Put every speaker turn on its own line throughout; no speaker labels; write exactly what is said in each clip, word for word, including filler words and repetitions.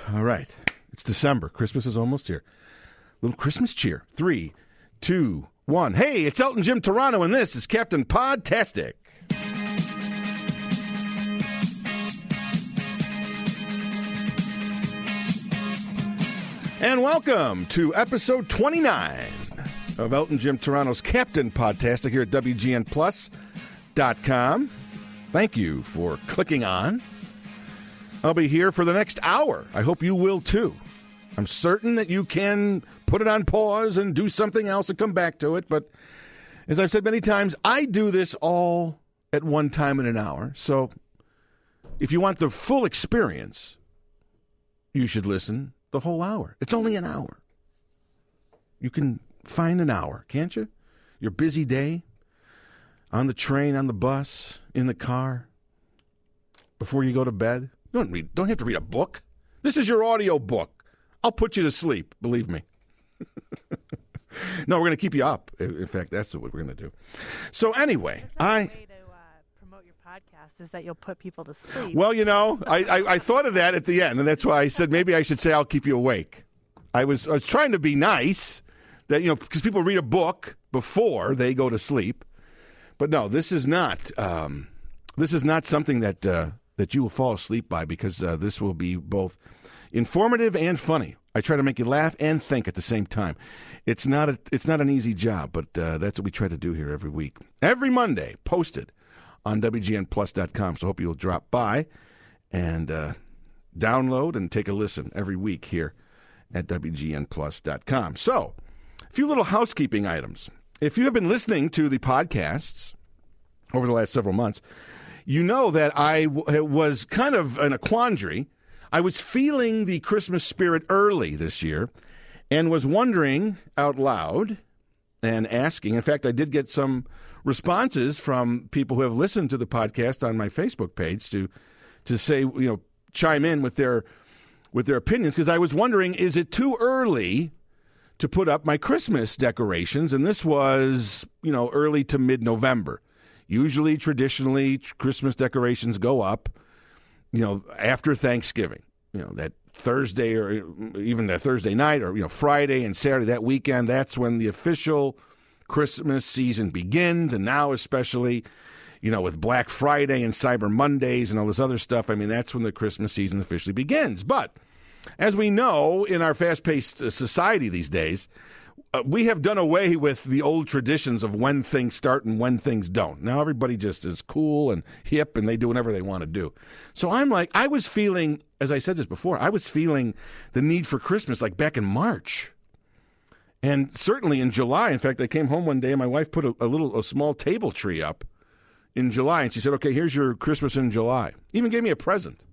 All right. It's December. Christmas is almost here. Little Christmas cheer. Three, two, one. Hey, it's Elton Jim Toronto, and this is Captain Podtastic. And welcome to episode twenty-nine of Elton Jim Toronto's Captain Podtastic here at W G N Plus dot com. Thank you for clicking on. I'll be here for the next hour. I hope you will too. I'm certain that you can put it on pause and do something else and come back to it. But as I've said many times, I do this all at one time in an hour. So if you want the full experience, you should listen the whole hour. It's only an hour. You can find an hour, can't you? Your busy day, on the train, on the bus, in the car, before you go to bed. You don't read, don't have to read a book. This is your audio book. I'll put you to sleep, believe me. No, we're going to keep you up. In fact, that's what we're going to do. So anyway, I...
way to uh, promote your podcast is that you'll put people to sleep.
Well, you know, I, I, I thought of that at the end, and that's why I said maybe I should say I'll keep you awake. I was, I was trying to be nice, that you know, because people read a book before they go to sleep. But no, this is not um, this is not something that uh, that you will fall asleep by, because uh, this will be both informative and funny. I try to make you laugh and think at the same time. It's not a, it's not an easy job, but uh, that's what we try to do here every week. Every Monday, posted on W G N Plus dot com. So I hope you'll drop by and uh, download and take a listen every week here at W G N Plus dot com. So, a few little housekeeping items. If you have been listening to the podcasts over the last several months, you know that I w- was kind of in a quandary. I was feeling the Christmas spirit early this year and was wondering out loud and asking. In fact, I did get some responses from people who have listened to the podcast on my Facebook page to to say, you know, chime in with their with their opinions, because I was wondering, is it too early to put up my Christmas decorations? And this was, you know, early to mid-November. Usually, traditionally, Christmas decorations go up, you know, after Thanksgiving, you know, that Thursday or even that Thursday night, or, you know, Friday and Saturday, that weekend. That's when the official Christmas season begins. And now, especially, you know, with Black Friday and Cyber Mondays and all this other stuff, I mean, that's when the Christmas season officially begins. But as we know, in our fast-paced society these days, uh, we have done away with the old traditions of when things start and when things don't. Now everybody just is cool and hip, and they do whatever they want to do. So I'm like, I was feeling, as I said this before, I was feeling the need for Christmas like back in March. And certainly in July. In fact, I came home one day and my wife put a, a little, a small table tree up in July. And she said, okay, here's your Christmas in July. Even gave me a present.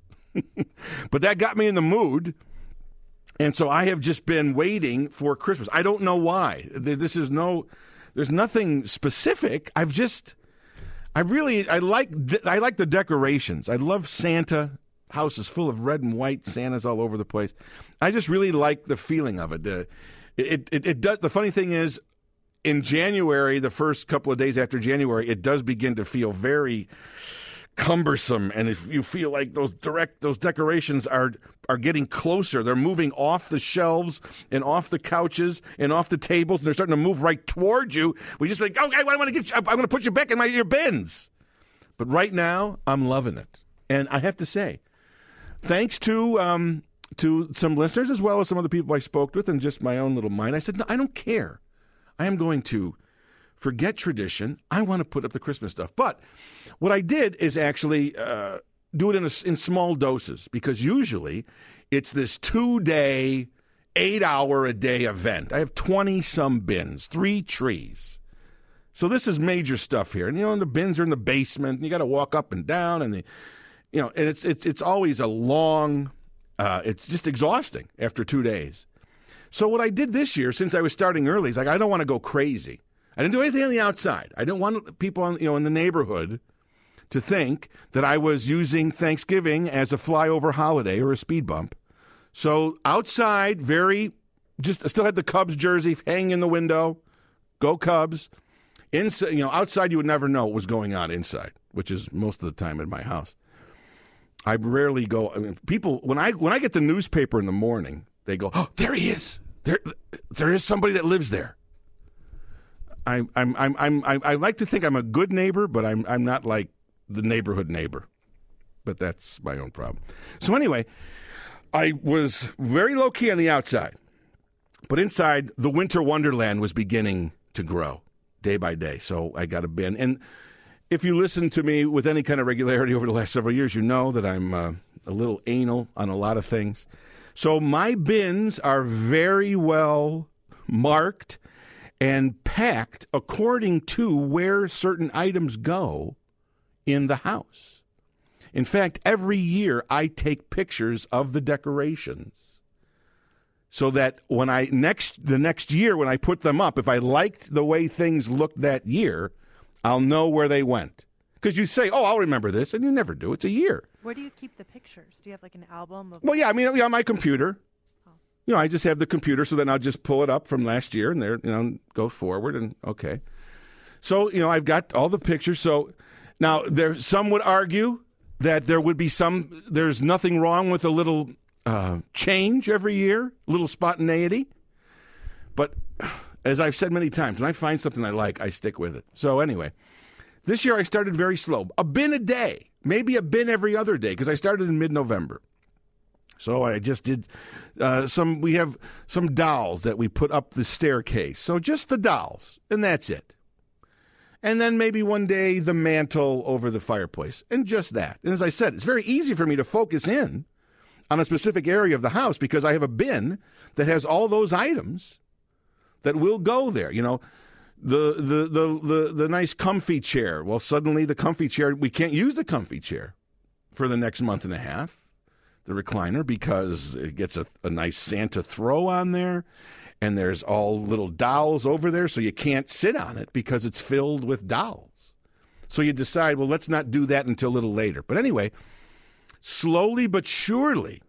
But that got me in the mood, and so I have just been waiting for Christmas. I don't know why. This is no, there's nothing specific. I've just, I really, I like, I like the decorations. I love Santa. House is full of red and white Santas all over the place. I just really like the feeling of it. Uh, it, it, it does. The funny thing is, in January, the first couple of days after January, it does begin to feel very cumbersome, and if you feel like those direct those decorations are are getting closer, they're moving off the shelves and off the couches and off the tables, and they're starting to move right towards you. We just like, okay, I want to get you, I'm going to put you back in my your bins. But right now, I'm loving it, and I have to say, thanks to um, to some listeners as well as some other people I spoke with, and just my own little mind, I said, no, I don't care. I am going to forget tradition. I want to put up the Christmas stuff. But what I did is actually uh, do it in, a, in small doses, because usually it's this two-day, eight-hour-a-day event. I have twenty-some bins, three trees. So this is major stuff here. And, you know, and the bins are in the basement, and you got to walk up and down, and, the, you know, and it's, it's, it's always a long, uh, it's just exhausting after two days. So what I did this year, since I was starting early, is like, I don't want to go crazy. I didn't do anything on the outside. I didn't want people on, you know, in the neighborhood to think that I was using Thanksgiving as a flyover holiday or a speed bump. So outside, very, just I still had the Cubs jersey hanging in the window. Go Cubs. Inside, you know, outside you would never know what was going on inside, which is most of the time in my house. I rarely go. I mean, people when I when I get the newspaper in the morning, they go, "Oh, there he is. There, there is somebody that lives there." I, I'm, I'm, I'm, I, I like to think I'm a good neighbor, but I'm, I'm not like the neighborhood neighbor. But that's my own problem. So anyway, I was very low key on the outside, but inside, the winter wonderland was beginning to grow day by day. So I got a bin, and if you listen to me with any kind of regularity over the last several years, you know that I'm uh, a little anal on a lot of things. So my bins are very well marked and packed according to where certain items go in the house. In fact, every year I take pictures of the decorations so that when I next the next year when I put them up, if I liked the way things looked that year, I'll know where they went. Because you say, "Oh, I'll remember this," and you never do. It's a year.
Where do you keep the pictures? Do you have like an album of?
Well, yeah, I mean, yeah, on my computer. You know, I just have the computer, so then I'll just pull it up from last year and there, you know, go forward and okay. So, you know, I've got all the pictures. So now there, some would argue that there would be some, there's nothing wrong with a little uh, change every year, a little spontaneity. But as I've said many times, when I find something I like, I stick with it. So anyway, this year I started very slow, a bin a day, maybe a bin every other day, because I started in mid-November. So I just did uh, some, we have some dolls that we put up the staircase. So just the dolls, and that's it. And then maybe one day the mantle over the fireplace, and just that. And as I said, it's very easy for me to focus in on a specific area of the house because I have a bin that has all those items that will go there. You know, the the the the, the nice comfy chair. Well, suddenly the comfy chair, we can't use the comfy chair for the next month and a half. The recliner, because it gets a, a nice Santa throw on there, and there's all little dolls over there, so you can't sit on it because it's filled with dolls. So you decide, well, let's not do that until a little later. But anyway, slowly but surely,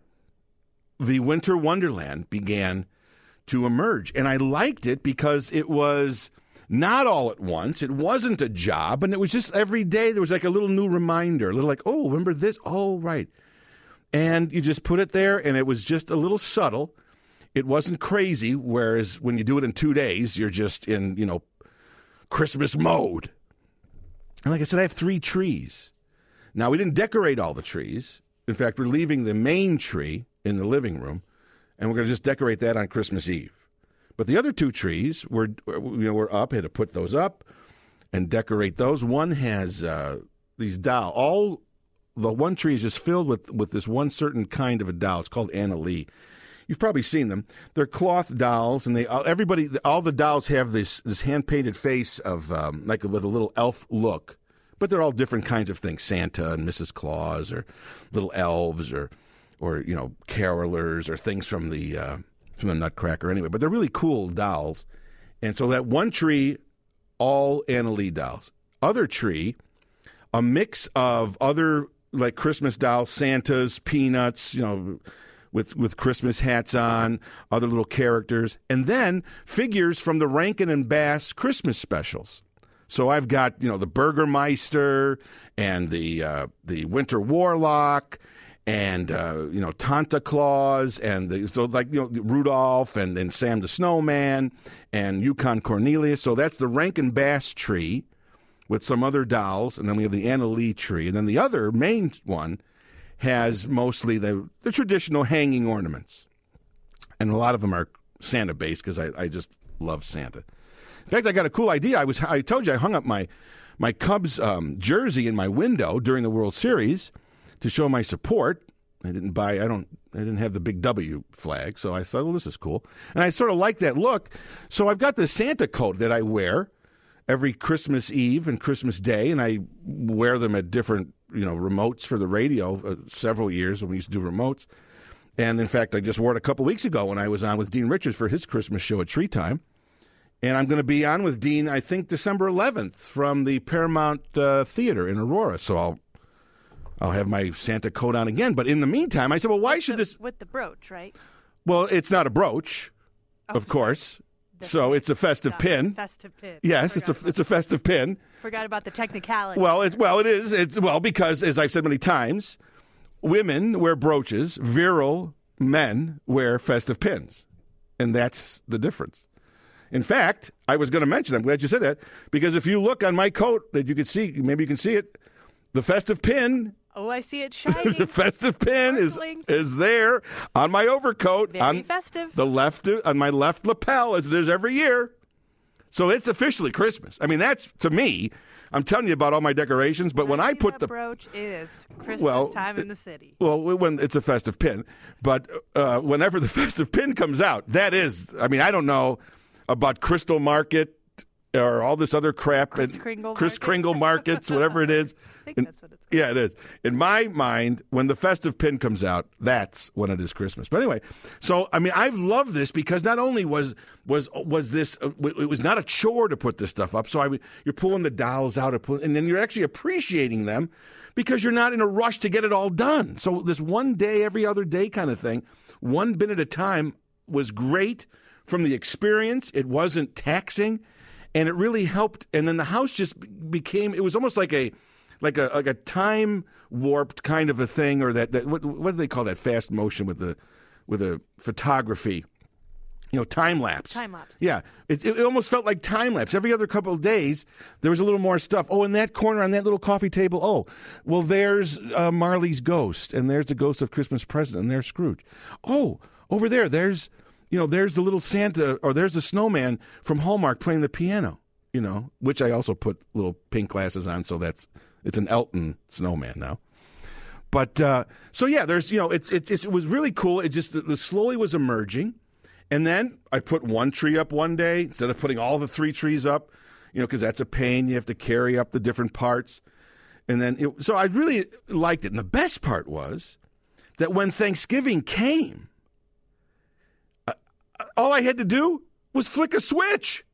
the winter wonderland began to emerge, and I liked it because it was not all at once. It wasn't a job, and it was just every day there was like a little new reminder, a little like, oh, remember this? Oh, right. And you just put it there, and it was just a little subtle. It wasn't crazy, whereas when you do it in two days, you're just in, you know, Christmas mode. And like I said, I have three trees. Now, we didn't decorate all the trees. In fact, we're leaving the main tree in the living room, and we're going to just decorate that on Christmas Eve. But the other two trees, were, you know, we're up. I had to put those up and decorate those. One has uh, these dolls, all... The one tree is just filled with, with this one certain kind of a doll. It's called Anna Lee. You've probably seen them. They're cloth dolls, and they everybody all the dolls have this this hand painted face of um, like with a little elf look, but they're all different kinds of things: Santa and Missus Claus, or little elves, or or you know carolers, or things from the uh, from the Nutcracker. Anyway, but they're really cool dolls. And so that one tree, all Anna Lee dolls. Other tree, a mix of other. Like Christmas dolls, Santas, Peanuts, you know, with with Christmas hats on, other little characters, and then figures from the Rankin and Bass Christmas specials. So I've got, you know, the Burgermeister and the uh, the Winter Warlock and uh, you know Tanta Claus and the, so like you know Rudolph and, and Sam the Snowman and Yukon Cornelius. So that's the Rankin Bass tree with some other dolls, and then we have the Anna Lee tree. And then the other main one has mostly the, the traditional hanging ornaments. And a lot of them are Santa-based because I, I just love Santa. In fact, I got a cool idea. I was I told you I hung up my, my Cubs um, jersey in my window during the World Series to show my support. I didn't buy, I don't, I didn't have the big W flag, so I thought, well, this is cool. And I sort of like that look. So I've got the Santa coat that I wear every Christmas Eve and Christmas Day, and I wear them at different, you know, remotes for the radio uh, several years when we used to do remotes. And, in fact, I just wore it a couple weeks ago when I was on with Dean Richards for his Christmas show at Tree Time. And I'm going to be on with Dean, I think, December eleventh from the Paramount uh, Theater in Aurora. So I'll I'll have my Santa coat on again. But in the meantime, I said, well, why
with
should
the,
this...
With the brooch, right?
Well, it's not a brooch,
Oh.
of course. So it's a festive pin.
Festive pin.
Yes, it's a
Forgot
it's a festive pin.
Forgot about the technicality.
Well, it's well, it is. It's well because, as I've said many times, women wear brooches, virile men wear festive pins. And that's the difference. In fact, I was going to mention, I'm glad you said that, because if you look on my coat that you can see, maybe you can see it, the festive pin.
Oh, I see it shining.
The festive pin is,
Sparkling.
is there on my overcoat.
Very
on
festive.
The left, on my left lapel, as it is every year. So it's officially Christmas. I mean, that's, to me, I'm telling you about all my decorations, but when I
see
put
that
the
brooch, it is Christmas
Well,
time in the city.
Well, when it's a festive pin, but uh, whenever the festive pin comes out, that is, I mean, I don't know about Crystal Market or all this other crap.
Kris
and
Kringle
Kris
Markets.
Kringle Markets, whatever it is.
I think
In-
that's what it's called.
Yeah, it is. In my mind, when the festive pin comes out, that's when it is Christmas. But anyway, so I mean, I've loved this because not only was was was this, uh, it was not a chore to put this stuff up. So I, you're pulling the dolls out, and then you're actually appreciating them because you're not in a rush to get it all done. So this one day, every other day kind of thing, one bit at a time, was great from the experience. It wasn't taxing, and it really helped. And then the house just became, it was almost like a like a like a time warped kind of a thing, or that, that what, what do they call that fast motion with the with the photography? You know, time lapse.
Time lapse.
Yeah, it, it almost felt like time lapse. Every other couple of days, there was a little more stuff. Oh, in that corner on that little coffee table. Oh, well, there's uh, Marley's ghost, and there's the ghost of Christmas present, and there's Scrooge. Oh, over there, there's you know, there's the little Santa, or there's the snowman from Hallmark playing the piano. You know, which I also put little pink glasses on, so that's it's an Elton snowman now. But uh, so yeah, there's you know, it's, it's it was really cool. It just the, the slowly was emerging. And then I put one tree up one day instead of putting all the three trees up, you know, because that's a pain. You have to carry up the different parts. And then, it, so I really liked it. And the best part was that when Thanksgiving came, uh, all I had to do was flick a switch.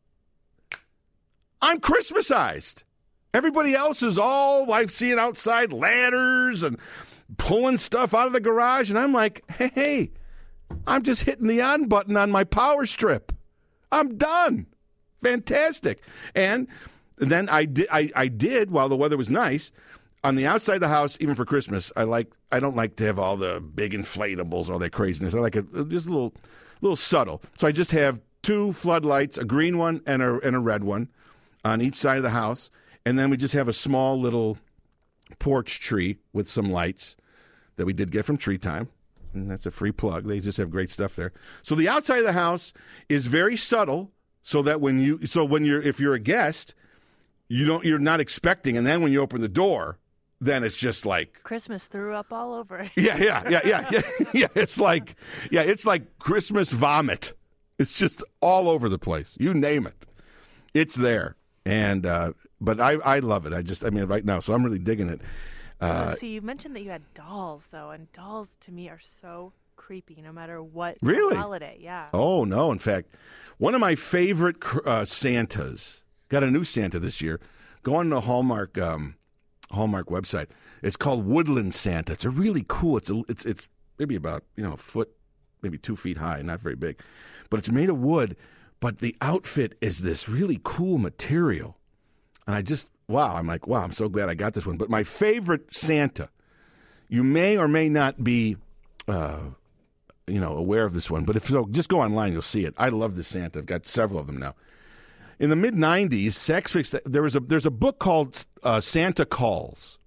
I'm Christmasized. Everybody else is all, I'm seeing outside ladders and pulling stuff out of the garage. And I'm like, hey, hey. I'm just hitting the on button on my power strip. I'm done. Fantastic. And then I did, I, I did, while the weather was nice, on the outside of the house, even for Christmas, I like I don't like to have all the big inflatables, all that craziness. I like it just a little little subtle. So I just have two floodlights, a green one and a and a red one on each side of the house. And then we just have a small little porch tree with some lights that we did get from Tree Time. And that's a free plug. They just have great stuff there. So the outside of the house is very subtle, so that when you so when you're if you're a guest, you don't you're not expecting, and then when you open the door, then it's just like
Christmas threw up all over it.
yeah, yeah, yeah, yeah, yeah, yeah. It's like yeah, it's like Christmas vomit. It's just all over the place. You name it, it's there. And uh, but I I love it. I just I mean right now, so I'm really digging it. Uh,
See, you mentioned that you had dolls, though, and dolls to me are so creepy, no matter what
Really?
holiday. Yeah.
Oh, no. In fact, one of my favorite uh, Santas, got a new Santa this year. Go on the Hallmark um, Hallmark website. It's called Woodland Santa. It's a really cool, it's a, it's it's maybe about, you know, a foot, maybe two feet high, not very big. But it's made of wood, but the outfit is this really cool material. And I just, wow, I'm like, wow, I'm so glad I got this one. But my favorite Santa, you may or may not be, uh, you know, aware of this one. But if so, just go online, you'll see it. I love this Santa. I've got several of them now. In the mid nineties, Saks Fifth, there was a there's a book called uh, Santa Calls,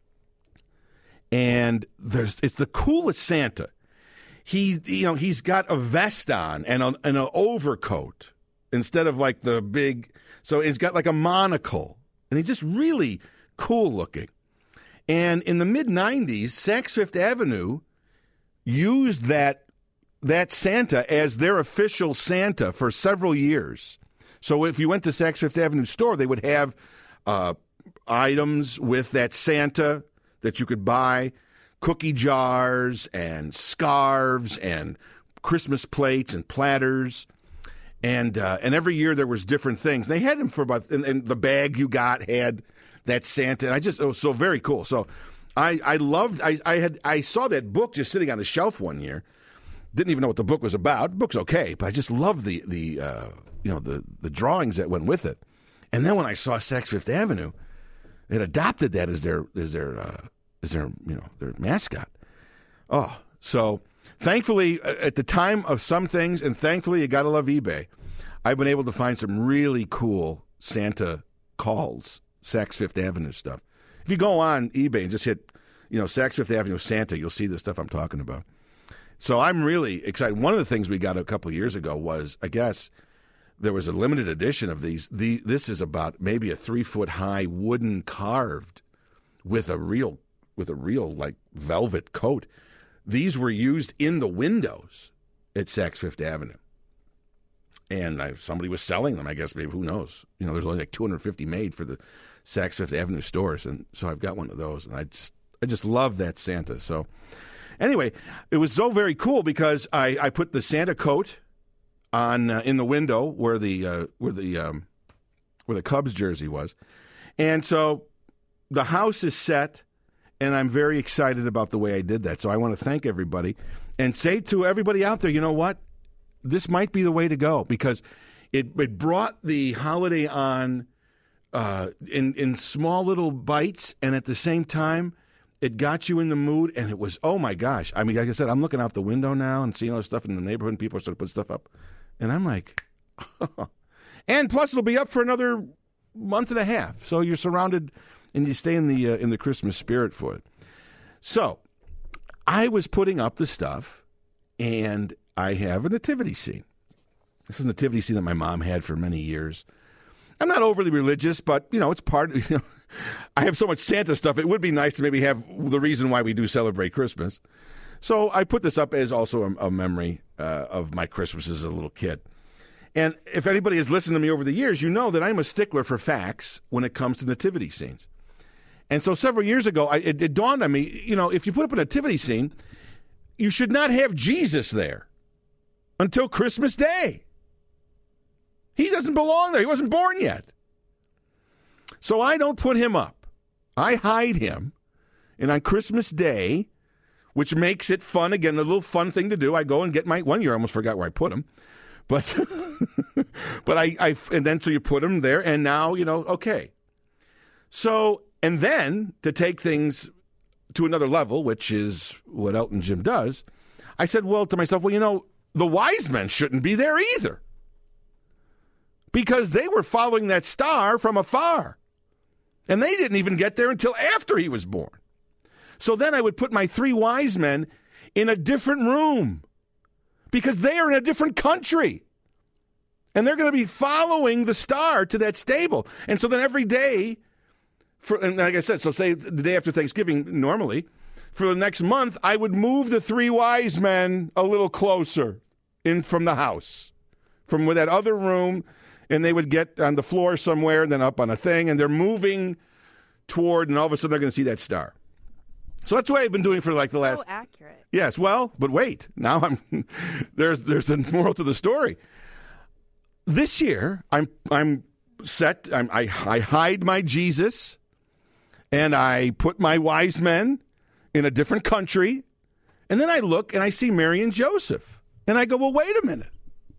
and there's it's the coolest Santa. He, you know, he's got a vest on and, a, and an overcoat instead of like the big. So he's got like a monocle, and he's just really cool looking. And in the mid nineties, Saks Fifth Avenue used that that Santa as their official Santa for several years. So if you went to Saks Fifth Avenue store, they would have uh, items with that Santa that you could buy, cookie jars and scarves and Christmas plates and platters. And uh, and every year there was different things. They had them for about, and, and the bag you got had that Santa. And I just, it was so very cool. So I, I loved, I, I had, I saw that book just sitting on a shelf one year. Didn't even know what the book was about. The book's okay, but I just loved the, the uh, you know, the, the drawings that went with it. And then when I saw Saks Fifth Avenue, it adopted that as their, as their, uh, as their, you know, their mascot. Oh, so thankfully, at the time of some things, and thankfully, you got to love eBay, I've been able to find some really cool Santa calls, Saks Fifth Avenue stuff. If you go on eBay and just hit, you know, Saks Fifth Avenue Santa, you'll see the stuff I'm talking about. So I'm really excited. One of the things we got a couple of years ago was, I guess, there was a limited edition of these. The, this is about maybe a three-foot-high wooden carved with a real, with a real like velvet coat. These were used in the windows at Saks Fifth Avenue. And I, somebody was selling them, I guess, maybe, who knows? You know, there's only like two hundred fifty made for the Saks Fifth Avenue stores. And so I've got one of those. And I just, I just love that Santa. So anyway, it was so very cool because I, I put the Santa coat on uh, in the window where the uh, where the um, where the Cubs jersey was. And so the house is set. And I'm very excited about the way I did that. So I want to thank everybody and say to everybody out there, you know what? This might be the way to go because it, it brought the holiday on uh, in, in small little bites. And at the same time, it got you in the mood. And it was, oh, my gosh. I mean, like I said, I'm looking out the window now and seeing all this stuff in the neighborhood. And people are starting to put stuff up. And I'm like, and plus it'll be up for another month and a half. So you're surrounded and you stay in the uh, in the Christmas spirit for it. So I was putting up the stuff, and I have a nativity scene. This is a nativity scene that my mom had for many years. I'm not overly religious, but, you know, it's part of, you know, I have so much Santa stuff. It would be nice to maybe have the reason why we do celebrate Christmas. So I put this up as also a, a memory uh, of my Christmas as a little kid. And if anybody has listened to me over the years, you know that I'm a stickler for facts when it comes to nativity scenes. And so several years ago, I, it, it dawned on me, you know, if you put up a nativity scene, you should not have Jesus there until Christmas Day. He doesn't belong there. He wasn't born yet. So I don't put him up. I hide him. And on Christmas Day, which makes it fun, again, a little fun thing to do, I go and get my, one year I almost forgot where I put him. But, but I, I, and then so you put him there, and now, you know, okay. So, and then to take things to another level, which is what Elton Jim does, I said, well, to myself, well, you know, the wise men shouldn't be there either. Because they were following that star from afar. And they didn't even get there until after he was born. So then I would put my three wise men in a different room. Because they are in a different country. And they're going to be following the star to that stable. And so then every day, for, and like I said, so say the day after Thanksgiving, normally, for the next month, I would move the three wise men a little closer in from the house, from that other room, and they would get on the floor somewhere, and then up on a thing, and they're moving toward, and all of a sudden they're going to see that star. So that's what I've been doing for like the last.
So accurate. Yes,
well, but wait, now I'm there's there's a moral to the story. This year, I'm I'm set. I'm, I I hide my Jesus. And I put my wise men in a different country. And then I look and I see Mary and Joseph. And I go, well, wait a minute.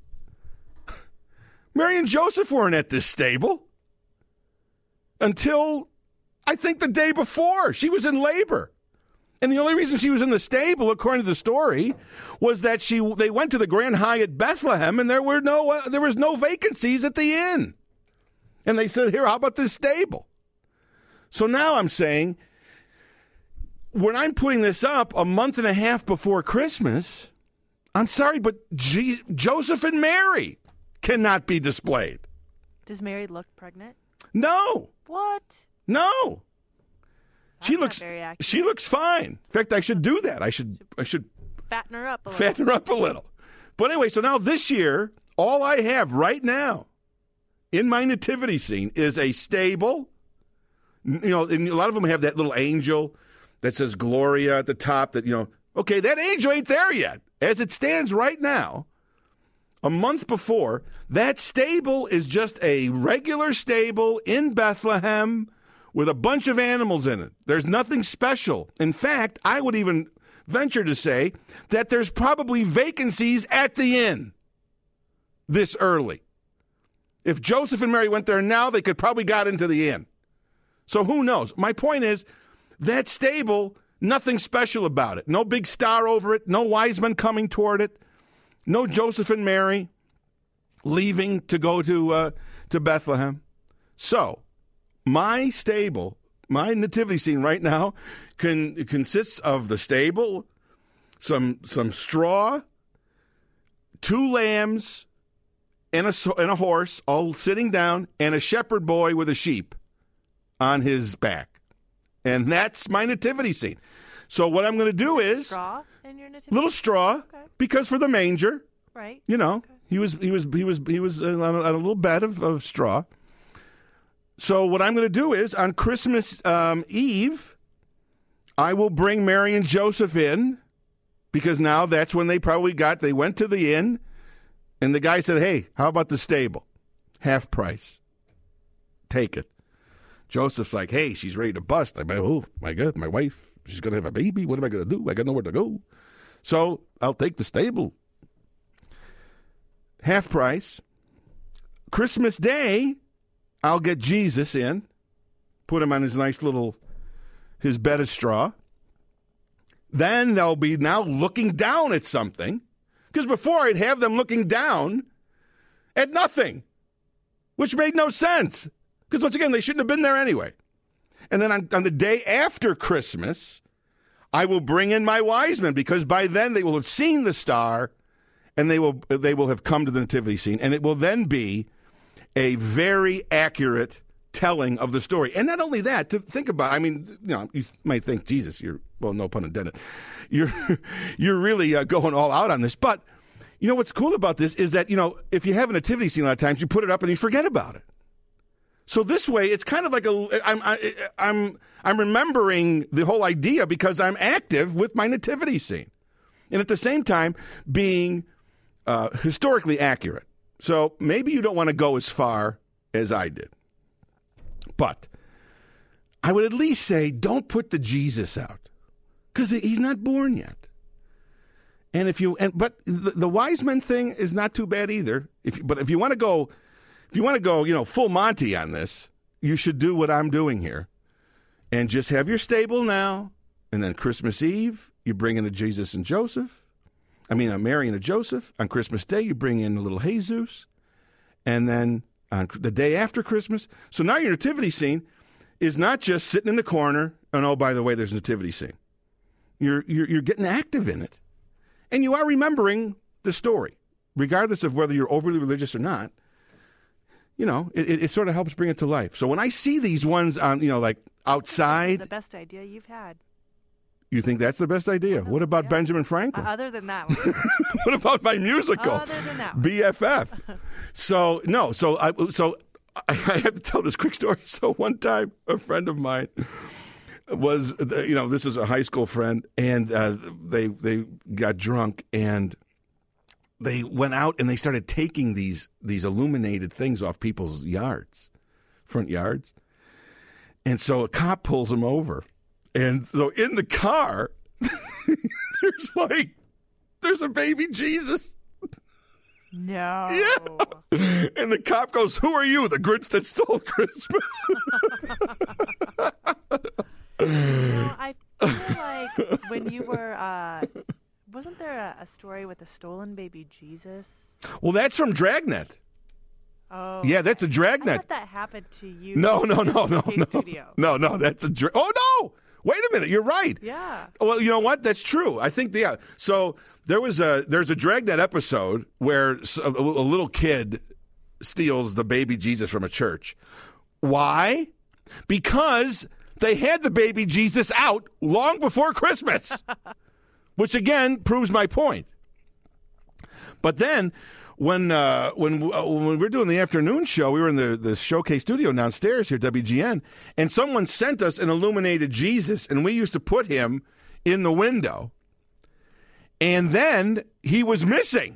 Mary and Joseph weren't at this stable until, I think, the day before. She was in labor. And the only reason she was in the stable, according to the story, was that she they went to the Grand Hyatt Bethlehem, and there were no uh, there was no vacancies at the inn. And they said, here, how about this stable? So now I'm saying, when I'm putting this up a month and a half before Christmas, I'm sorry, but G- Joseph and Mary cannot be displayed.
Does Mary look pregnant?
No.
What?
No.
That's
she
not
looks
very accurate.
she looks fine. In fact, I should do that. I should I should
fatten her up a little.
fatten her up a little. But anyway, so now this year, all I have right now in my nativity scene is a stable. You know, and a lot of them have that little angel that says Gloria at the top that, you know, okay, that angel ain't there yet. As it stands right now, a month before, that stable is just a regular stable in Bethlehem with a bunch of animals in it. There's nothing special. In fact, I would even venture to say that there's probably vacancies at the inn this early. If Joseph and Mary went there now, they could probably got into the inn. So who knows? My point is, that stable Nothing special about it. No big star over it. No wise men coming toward it. No Joseph and Mary leaving to go to uh, to Bethlehem. So, my stable, my nativity scene right now, can consists of the stable, some some straw, two lambs, and a and a horse, all sitting down, and a shepherd boy with a sheep on his back. And that's my nativity scene. So what I'm going to do is
straw in your nativity?
Little straw,
Okay.
because for the manger,
Right.
you know,
Okay.
he was he was he was he was on a, on a little bed of, of straw. So what I'm going to do is on Christmas um, Eve, I will bring Mary and Joseph in, because now that's when they probably got. They went to the inn, and the guy said, "Hey, how about the stable? Half price. Take it." Joseph's like, "Hey, she's ready to bust." I'm like, "Oh, my God, my wife, she's going to have a baby. What am I going to do? I got nowhere to go. So I'll take the stable. Half price. Christmas Day, I'll get Jesus in, put him on his nice little, his bed of straw. Then they'll be now looking down at something, because before I'd have them looking down at nothing, which made no sense. Because once again, they shouldn't have been there anyway. And then on, on the day after Christmas, I will bring in my wise men, because by then they will have seen the star, and they will they will have come to the nativity scene, and it will then be a very accurate telling of the story. And not only that, to think about, I mean, you know, you might think, Jesus, you're, well, no pun intended, you're you're really uh, going all out on this. But you know what's cool about this is that, you know, if you have a nativity scene a lot of times, you put it up and you forget about it. So this way, it's kind of like a I'm I, I'm I'm remembering the whole idea, because I'm active with my nativity scene, and at the same time being uh, historically accurate. So maybe you don't want to go as far as I did, but I would at least say don't put the Jesus out, because he's not born yet. And if you and but the, the wise men thing is not too bad either. If but if you want to go. If you want to go, you know, full Monty on this, you should do what I'm doing here and just have your stable now. And then Christmas Eve, you bring in a Jesus and Joseph. I mean, a Mary and a Joseph. On Christmas Day, you bring in a little Jesus. And then on the day after Christmas. So now your nativity scene is not just sitting in the corner. And oh, by the way, there's a nativity scene. You're, you're, you're getting active in it. And you are remembering the story, regardless of whether you're overly religious or not. You know, it, it, it sort of helps bring it to life. So when I see these ones on, you know, like outside.
That's the best idea you've had.
You think that's the best idea? What about
yeah.
Benjamin Franklin?
Uh, other than that one.
What about my musical?
Other than that one.
B F F. So, no, so I, so I, I have to tell this quick story. So one time, a friend of mine was, you know, this is a high school friend, and uh, they they got drunk, and they went out and they started taking these these illuminated things off people's yards, front yards. And so a cop pulls them over. And so in the car, there's like, there's a baby Jesus.
No.
Yeah. And the cop goes, "Who are you, the Grinch that stole Christmas?"
You know, I feel like when you were, uh, wasn't there a, a story with a stolen baby Jesus?
Well, that's from Dragnet.
Oh.
Yeah, that's a
I
Dragnet.
thought that happened to you.
No, no, no, no,
in the
no.
studio.
No, no, that's a dra- Oh, no. Wait a minute. You're right.
Yeah.
Well, you know what? That's true. I think, yeah. So there was a, there's a Dragnet episode where a, a little kid steals the baby Jesus from a church. Why? Because they had the baby Jesus out long before Christmas, which again proves my point. But then when uh, when uh, when we were doing the afternoon show, we were in the, the showcase studio downstairs here at W G N, and someone sent us an illuminated Jesus, and we used to put him in the window. And then he was missing.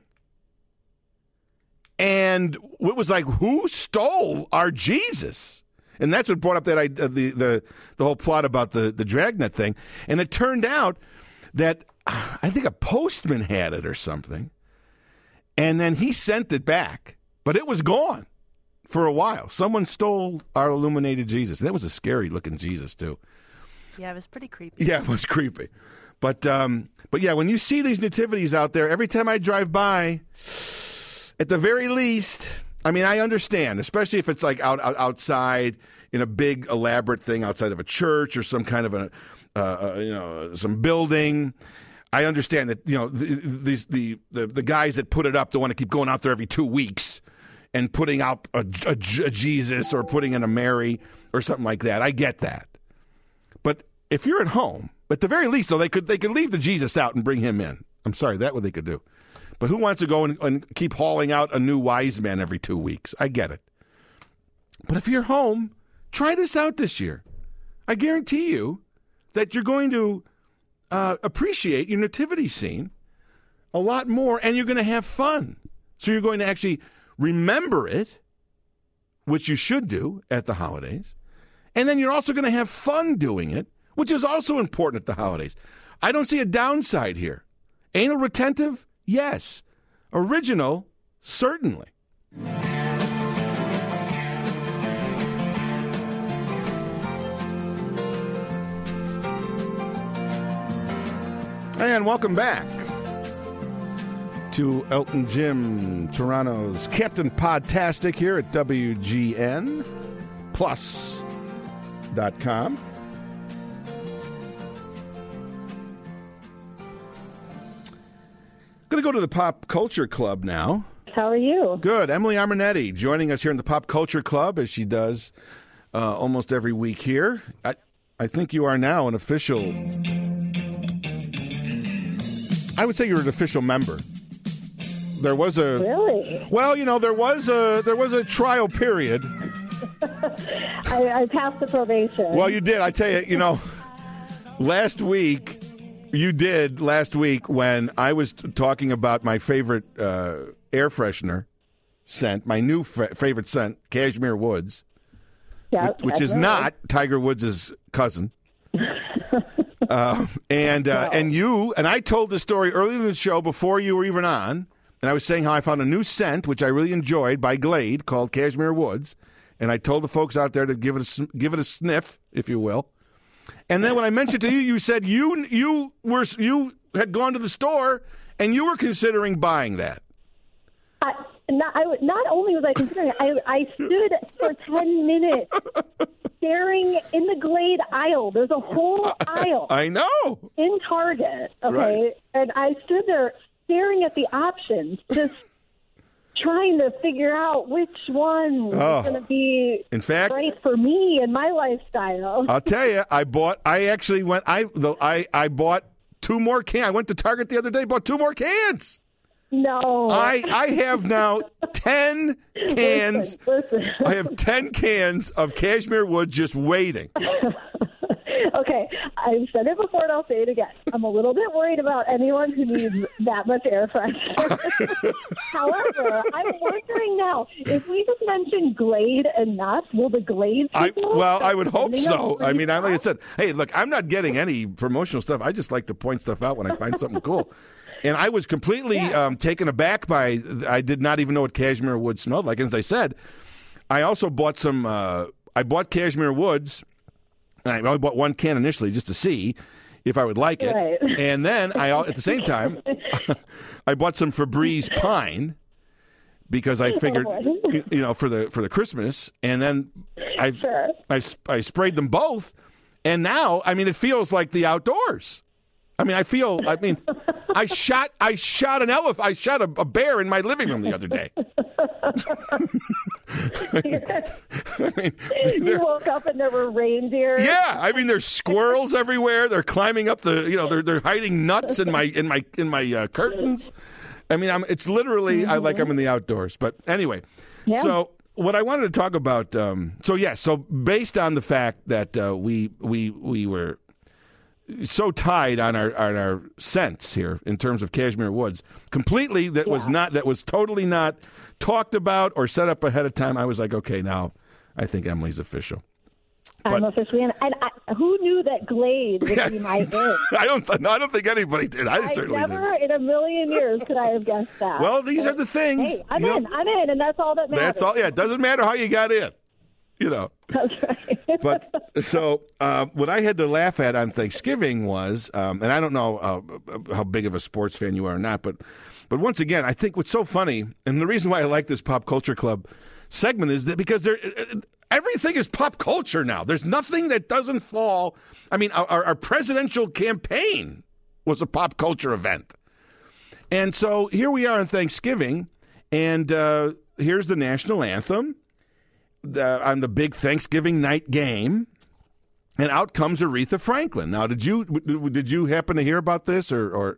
And it was like, who stole our Jesus? And that's what brought up that uh, the the the whole plot about the, the Dragnet thing. And it turned out that uh, I think a postman had it or something. And then he sent it back, but it was gone for a while. Someone stole our illuminated Jesus. That was a scary looking Jesus too.
Yeah, it was pretty creepy.
Yeah, it was creepy. But, um, but yeah, when you see these nativities out there, every time I drive by, at the very least, I mean, I understand, especially if it's like out, out outside in a big elaborate thing outside of a church or some kind of a, uh, uh, you know, some building. I understand that, you know, the, these the, the the guys that put it up don't want to keep going out there every two weeks and putting out a, a, a Jesus or putting in a Mary or something like that. I get that. But if you're at home, at the very least, though, they could they could leave the Jesus out and bring him in. I'm sorry, that's what they could do. But who wants to go and, and keep hauling out a new wise man every two weeks? I get it. But if you're home, try this out this year. I guarantee you that you're going to uh, appreciate your nativity scene a lot more, and you're going to have fun. So you're going to actually remember it, which you should do at the holidays, and then you're also going to have fun doing it, which is also important at the holidays. I don't see a downside here. Anal retentive? Yes. Original? Certainly. And welcome back to Elton Jim Toronto's Captain Podtastic here at W G N plus dot com. Going to go to the Pop Culture Club now.
How are you?
Good. Emily Armanetti joining us here in the Pop Culture Club, as she does uh, almost every week here. I, I think you are now an official... I would say you're an official member. There was a...
Really?
Well, you know, there was a there was a trial period.
I, I passed the probation.
Well, you did. I tell you, you know, last week... You did last week when I was t- talking about my favorite uh, air freshener scent, my new f- favorite scent, Cashmere Woods,
yeah,
which, which is not Tiger Woods' cousin. uh, and uh,
no.
and you and I told the story earlier in the show before you were even on, and I was saying how I found a new scent which I really enjoyed by Glade called Cashmere Woods, and I told the folks out there to give it a, give it a sniff, if you will. And then when I mentioned to you, you said you you were you had gone to the store and you were considering buying that.
I, not, I, not only was I considering it, I, I stood for ten minutes staring in the Glade aisle. There's a whole aisle.
I know.
In Target, okay?
Right.
And I stood there staring at the options, just trying to figure out which one
Oh.
was going to be
In fact,
right for me and my lifestyle.
I'll tell you, I bought. I actually went. I the I I bought two more cans. I went to Target the other day, bought two more cans.
No.
I I have now ten cans.
Listen, listen.
I have ten cans of Cashmere Woods just waiting.
Okay, I've said it before and I'll say it again. I'm a little bit worried about anyone who needs that much air freshener. However, I'm wondering now, if we just mentioned Glade enough, will the Glade
I,
people
well,
start
I would hope
sending
so.
us
I mean, I, like I
free
said, hey, look, I'm not getting any promotional stuff. I just like to point stuff out when I find something cool. And I was completely
Yeah.
um, taken aback by, I did not even know what Cashmere Woods smelled like. And as I said, I also bought some, uh, I bought Cashmere Woods, and I only bought one can initially just to see if I would like it.
Right.
And then I, at the same time, I bought some Febreze Pine because I figured, you you know, for the for the Christmas. And then I,
Sure.
I, I sprayed them both. And now, I mean, it feels like the outdoors. I mean, I feel, I mean, I shot, I shot an elephant, I shot a, a bear in my living room the other day. I mean,
You
they're-
woke up and there were reindeer.
yeah, I mean, there's squirrels everywhere. They're climbing up the, you know, they're they're hiding nuts in my in my in my uh, curtains. I mean, I'm, it's literally I like I'm in the outdoors. But anyway,
Yeah.
so what I wanted to talk about. Um, so yes, so based on the fact that uh, we we we were so tied on our on our scents here in terms of Cashmere Woods, completely that was
Yeah.
not that was totally not talked about or set up ahead of time. I was like, okay, now I think Emily's official.
I'm
But-
officially in. And I, who knew that Glade would be my in?
I don't. No, I don't think anybody did. I,
I
certainly
never
did.
in a million years could I have guessed that.
Well, these
But,
are the things.
Hey, I'm
you know,
in. I'm in, and that's all that matters.
That's all. Yeah, it doesn't matter how you got in. You know.
That's right.
But so uh, what I had to laugh at on Thanksgiving was, um, and I don't know uh, how big of a sports fan you are or not, but but once again, I think what's so funny, and the reason why I like this Pop Culture Club segment is that because there, everything is pop culture now. There's nothing that doesn't fall. I mean, our, our presidential campaign was a pop culture event. And so here we are on Thanksgiving, and uh, here's the national anthem. The, on the big Thanksgiving night game, and out comes Aretha Franklin. Now, did you did you happen to hear about this, or? or...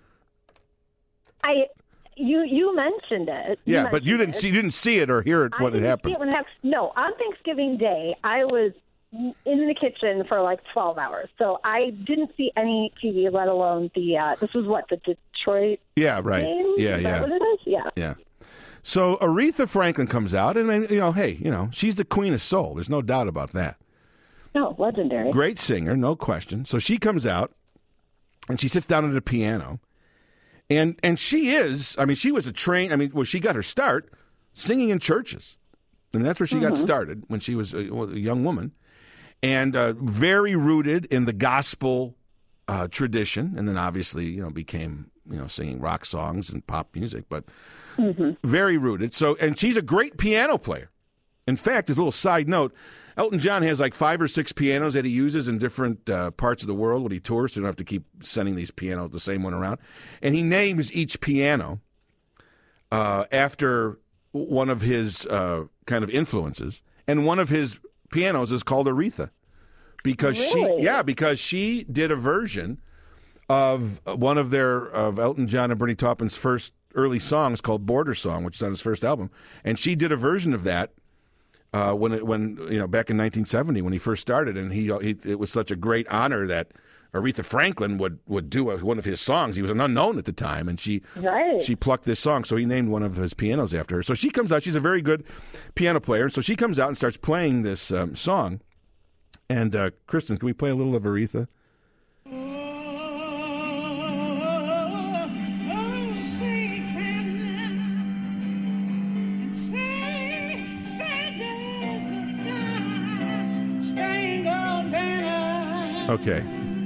I you you mentioned it. You
yeah,
mentioned
but you didn't
it.
see you didn't see it or hear it when
I
it
didn't
happened.
See it when it happened. No, on Thanksgiving Day, I was in the kitchen for like twelve hours, so I didn't see any T V, let alone the. Uh, this was what the Detroit.
Yeah, right.
Game?
Yeah,
is
yeah.
That what it is? Yeah.
Yeah. So Aretha Franklin comes out, and then, you know, hey, you know, she's the queen of soul. There's no doubt about that.
No, legendary.
Great singer, no question. So she comes out, and she sits down at the piano, and and she is, I mean, she was a trained, I mean, well, she got her start singing in churches, and that's where she
Mm-hmm.
got started when she was a, a young woman, and uh, very rooted in the gospel uh, tradition, and then obviously, you know, became, you know, singing rock songs and pop music, but mm-hmm. very rooted. So, and she's a great piano player. In fact, as a little side note, Elton John has like five or six pianos that he uses in different uh, parts of the world when he tours, so you don't have to keep sending these pianos, the same one around. And he names each piano uh, after one of his uh, kind of influences. And one of his pianos is called Aretha. Because
Really?
she, yeah, because she did a version of one of their, of Elton John and Bernie Taupin's first early songs called Border Song, which is on his first album. And she did a version of that uh, when, it, when you know, back in nineteen seventy when he first started. And he, he it was such a great honor that Aretha Franklin would, would do a, one of his songs. He was an unknown at the time, and she
Right.
she plucked this song, so he named one of his pianos after her. So she comes out. She's a very good piano player. So she comes out and starts playing this um, song. And, uh, Kristen, can we play a little of Aretha? Okay.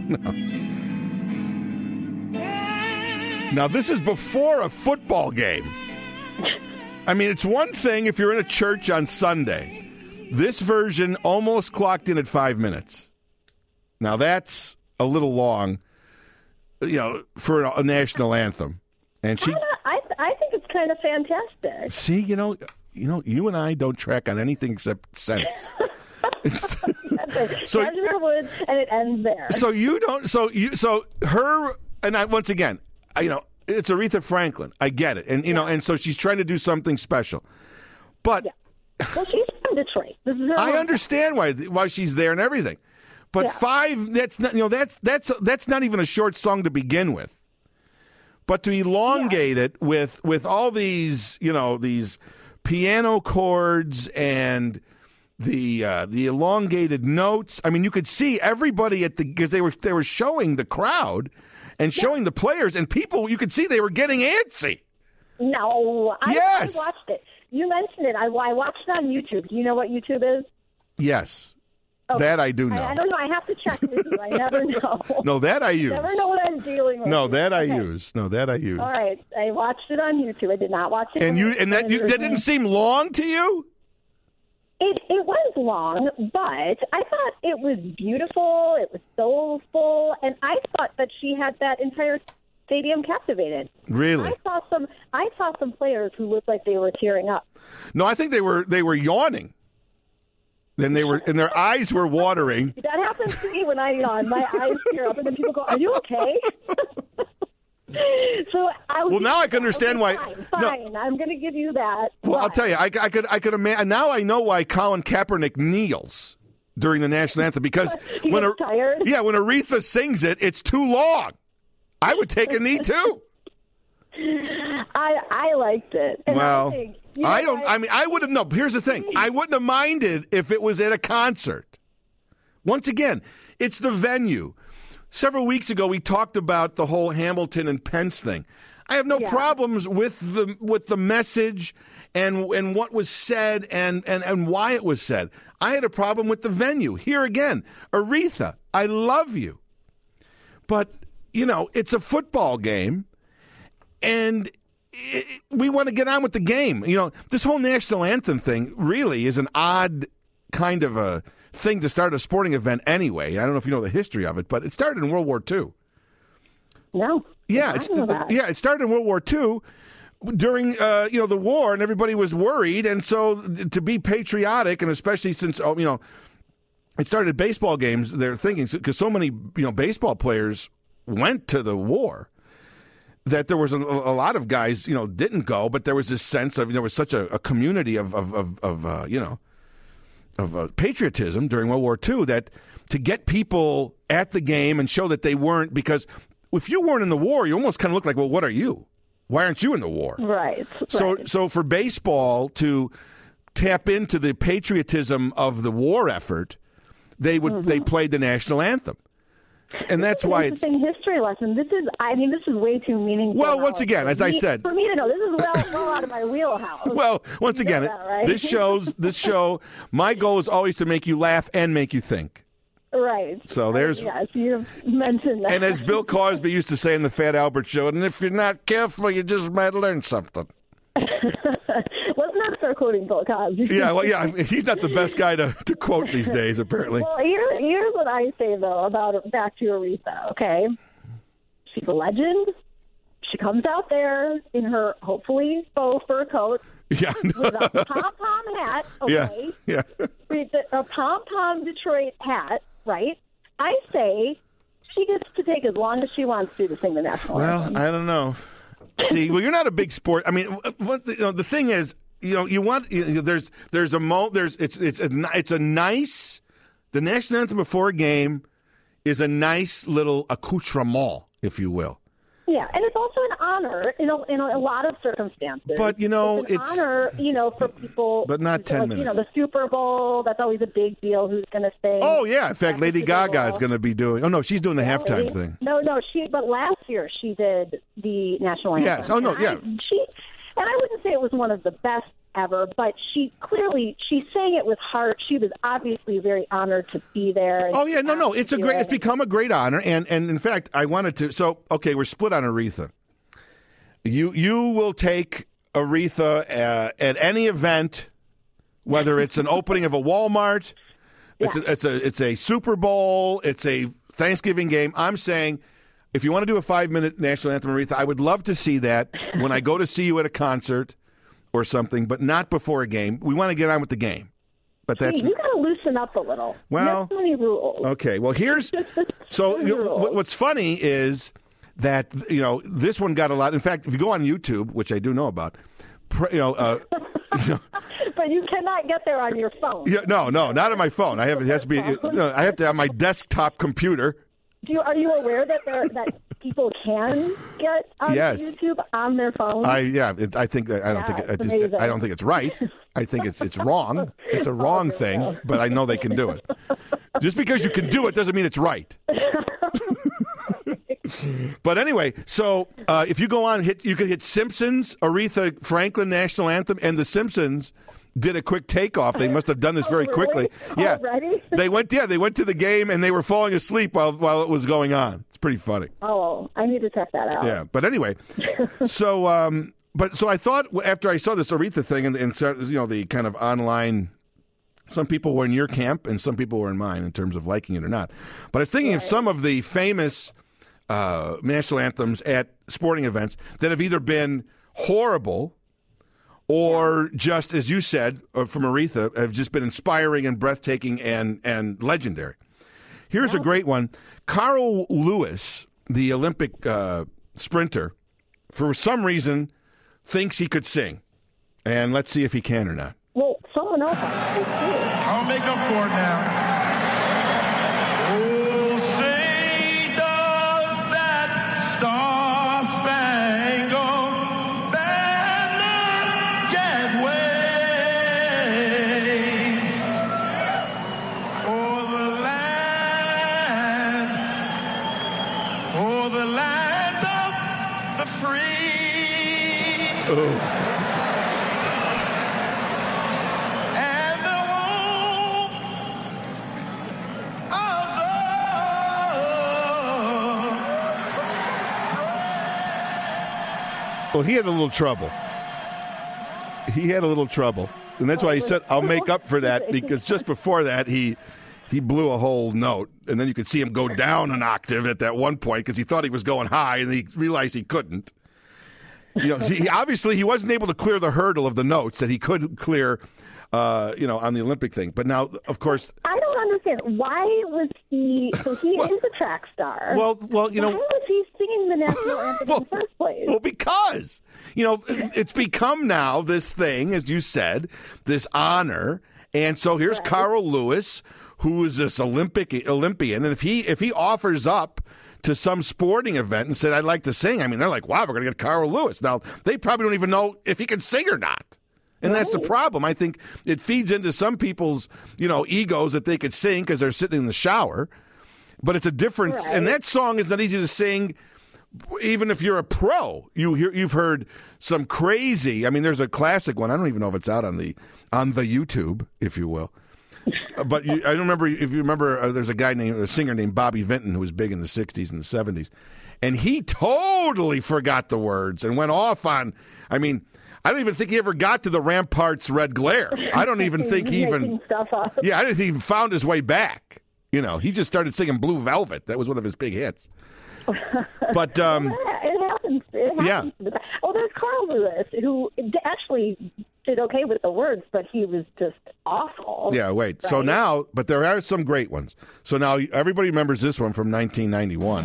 Now, this is before a football game. I mean, it's one thing if you're in a church on Sunday. This version almost clocked in at five minutes. Now, that's a little long, you know, for a, a national anthem. And she,
I, I, I think it's kind of fantastic.
see, you know, you know, you and I don't track on anything except sense. It's, so,
Start in the woods, and it ends there.
so you don't, so you, so her, and I, once again, I, you know, it's Aretha Franklin. I get it. And, you know, and so she's trying to do something special. But
Yeah. Well, she's from Detroit. This is her
I
home.
understand why why she's there and everything. But
Yeah.
five, that's not, you know, that's that's that's not even a short song to begin with. But to elongate it with with all these, you know, these piano chords and the uh, the elongated notes. I mean, you could see everybody at the, because they were they were showing the crowd and showing the players, and people, you could see they were getting antsy.
No, I,
Yes.
I watched it. You mentioned it. I, I watched it on YouTube. Do you know what YouTube is?
Yes,
Okay.
that I do know.
I, I don't know. I have to check with you. I never know.
No, that I use.
Never know what I'm dealing with.
No, that I
Okay.
use. No, that I use.
All right. I watched it on YouTube. I did not watch it.
And
when
you
it-
and that
when
you,
it was
that didn't seem long to you?
It it was long, but I thought it was beautiful. It was soulful, and I thought that she had that entire stadium captivated.
Really?
I saw some. I saw some players who looked like they were tearing up.
No, I think they were they were yawning. Then they were and their eyes were watering.
That happens to me when I yawn. My eyes tear up, and then people go, "Are you okay?" So I was.
Well, now I can understand
okay,
why-
Fine,
no.
fine. I'm going to give you that.
Well, I'll
But-
tell you, I, I could I could imagine. Now I know why Colin Kaepernick kneels during the national anthem, because
He
when
gets tired?
yeah, when Aretha sings it, it's too long. I would take a knee too.
I I liked it. And
Well,
I, think, you know
I don't.
what?
I mean, I wouldn't know. Here's the thing: I wouldn't have minded if it was at a concert. Once again, it's the venue. Several weeks ago, we talked about the whole Hamilton and Pence thing. I have no
Yeah.
problems with the with the message and and what was said and, and, and why it was said. I had a problem with the venue. Here again, Aretha, I love you. But, you know, it's a football game, and it, we want to get on with the game. You know, this whole national anthem thing really is an odd kind of a thing to start a sporting event anyway. I don't know if you know the history of it, but it started in World War Two.
No.
Yeah,
I
it's,
don't know that.
yeah, it started in World War Two during uh, you know the war, and everybody was worried, and so to be patriotic, and especially since oh, you know it started baseball games, they're thinking because so many you know baseball players went to the war that there was a, a lot of guys you know didn't go, but there was this sense of there was such a, a community of of of, of uh, you know of uh, patriotism during World War Two that to get people at the game and show that they weren't because. If you weren't in the war, you almost kind of look like, well, what are you? Why aren't you in the war?
Right.
So,
right.
so for baseball to tap into the patriotism of the war effort, they would mm-hmm. they played the national anthem, and that's why it's
an interesting history lesson. This is, I mean, this is way too meaningful.
Well, once again, as
me,
I said,
for me to know, this is well, well out of my wheelhouse.
Well, once
You
again,
know that, right?
this shows this show. My goal is always to make you laugh and make you think.
Right.
So there's
yes, you've mentioned that.
And as Bill Cosby used to say in the Fat Albert Show, and if you're not careful, you just might learn something.
Let's not start quoting Bill Cosby.
Yeah, well, yeah, he's not the best guy to, to quote these days, apparently.
Well, here, here's what I say though about back to Aretha. Okay, she's a legend. She comes out there in her hopefully faux fur coat.
Yeah.
With a pom-pom hat. Okay.
Yeah. Yeah.
With a pom-pom Detroit hat. Right? I say she gets to take as long as she wants to to sing the national
well,
anthem.
I don't know. See, well, you're not a big sport. I mean, what the, you know, the thing is, you know, you want you know, there's there's a mo there's it's it's a it's a nice the national anthem before a game is a nice little accoutrement, if you will.
Yeah, and it's also an honor in a, in a lot of circumstances.
But, you know,
it's an
it's...
honor, you know, for people...
But not ten
like,
minutes.
You know, the Super Bowl, that's always a big deal. Who's going to sing?
Oh, yeah. In fact,
at the
Lady
Super
Gaga
Bowl.
is going to be doing... Oh, no, she's doing the
Yeah,
halftime
Lady-
thing.
No, no, she... But last year she did the national anthem.
Yes. Oh, no,
And I-
yeah.
She, and I wouldn't say it was one of the best ever, but she clearly... She sang it with heart. She was obviously very honored to be there.
Oh, yeah. No, no. It's a great... It's
Yeah.
become a great honor. And, and in fact, I wanted to... So, okay, we're split on Aretha. You you will take Aretha uh, at any event, whether it's an opening of a Walmart, it's
Yeah.
a, it's a it's a Super Bowl, it's a Thanksgiving game. I'm saying, if you want to do a five minute national anthem, Aretha, I would love to see that when I go to see you at a concert or something, but not before a game. We want to get on with the game. But that's
Hey, you got to loosen up a little.
Well,
There's so many rules.
okay. Well, here's so you know, what- what's funny is that you know this one got a lot. In fact, if you go on YouTube, which I do know about, pr- you know, uh, you know
But you cannot get there on your phone.
yeah, no, no, not on my phone. I have it has to be. You know, I have to have my desktop computer.
Do you, are you aware that there that people can get on
Yes.
YouTube on their phone?
I yeah. It, I think that I don't
Yeah,
think it, I
it's
just
amazing.
I don't think it's right. I think it's it's wrong. It's a wrong
there we
thing,
go.
but I know they can do it. Just because you can do it doesn't mean it's right. But anyway, so uh, if you go on, hit you could hit Simpsons, Aretha Franklin national anthem, and the Simpsons did a quick takeoff. They must have done this
Oh,
very
really?
quickly. Yeah,
Already?
they went. Yeah, they went to the game and they were falling asleep while while it was going on. It's pretty funny.
Oh, I need to check that out.
Yeah, but anyway, so um, but so I thought after I saw this Aretha thing and, and started, you know the kind of online. Some people were in your camp and some people were in mine in terms of liking it or not. But I was thinking of some of the famous uh, national anthems at sporting events that have either been horrible or just, as you said, uh, from Aretha, have just been inspiring and breathtaking and, and legendary. Here's a great one. Carl Lewis, the Olympic uh, sprinter, for some reason thinks he could sing. And let's see if he can or not.
Well, someone else has to too.
I'll make up for it now. Oh, say does that star-spangled banner yet wave o'er the land, o'er the land of the free? And the womb of love.
Well, he had a little trouble. He had a little trouble. And that's why he said, I'll make up for that, because just before that, he he blew a whole note. And then you could see him go down an octave at that one point because he thought he was going high, and he realized he couldn't. You know, he, obviously, he wasn't able to clear the hurdle of the notes that he could clear, uh, you know, on the Olympic thing. But now, of course...
I don't understand. Why was he... So he well, is a track star.
Well, well, you know...
Why was he singing the national anthem
well,
in the first place?
Well, because, you know, it's become now this thing, as you said, this honor. And so here's right. Carl Lewis, who is this Olympic Olympian. And if he if he offers up to some sporting event and said, I'd like to sing, I mean, they're like, wow, we're going to get Carl Lewis. Now, they probably don't even know if he can sing or not. And right. that's the problem. I think it feeds into some people's, you know, egos that they could sing because they're sitting in the shower. But it's a different, right. and that song is not easy to sing even if you're a pro. You hear, you've heard some crazy, I mean, there's a classic one. I don't even know if it's out on the on the YouTube, if you will. But you, I don't remember if you remember. Uh, there's a guy named a singer named Bobby Vinton who was big in the sixties and the seventies, and he totally forgot the words and went off on. I mean, I don't even think he ever got to the Ramparts' Red Glare. I don't even think he even. Stuff up. Yeah, I didn't think he even found his way back. You know, he just started singing Blue Velvet. That was one of his big hits. But um,
it happens. It happens. Yeah. Oh, there's Carl Lewis, who actually did okay with the words, but he was just awful.
Yeah, wait.
Right?
So now, but there are some great ones. So now everybody remembers this one from nineteen ninety-one.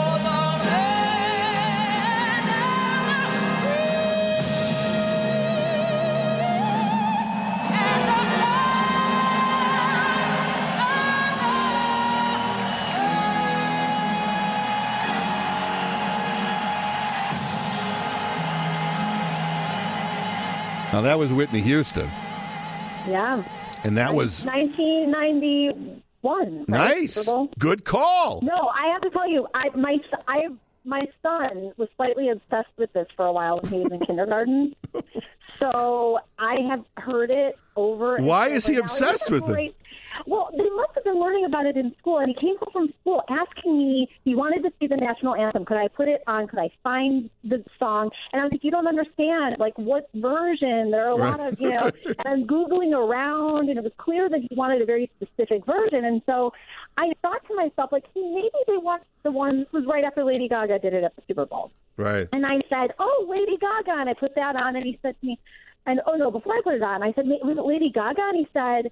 Now, that was Whitney Houston.
Yeah.
And that was...
nineteen ninety-one. Right?
Nice. Good call.
No, I have to tell you, I my I my son was slightly obsessed with this for a while when he was in kindergarten. So I have heard it over and
Why
over.
is he obsessed with it?
Well, they must have been learning about it in school, and he came home from school asking me, he wanted to see the national anthem. Could I put it on? Could I find the song? And I was like, you don't understand. Like, what version? There are a lot of, you know, and I'm Googling around, and it was clear that he wanted a very specific version. And so I thought to myself, like, maybe they want the one, this was right after Lady Gaga did it at the Super Bowl.
Right.
And I said, oh, Lady Gaga. And I put that on, and he said to me, and oh, no, before I put it on, I said, was it Lady Gaga? And he said,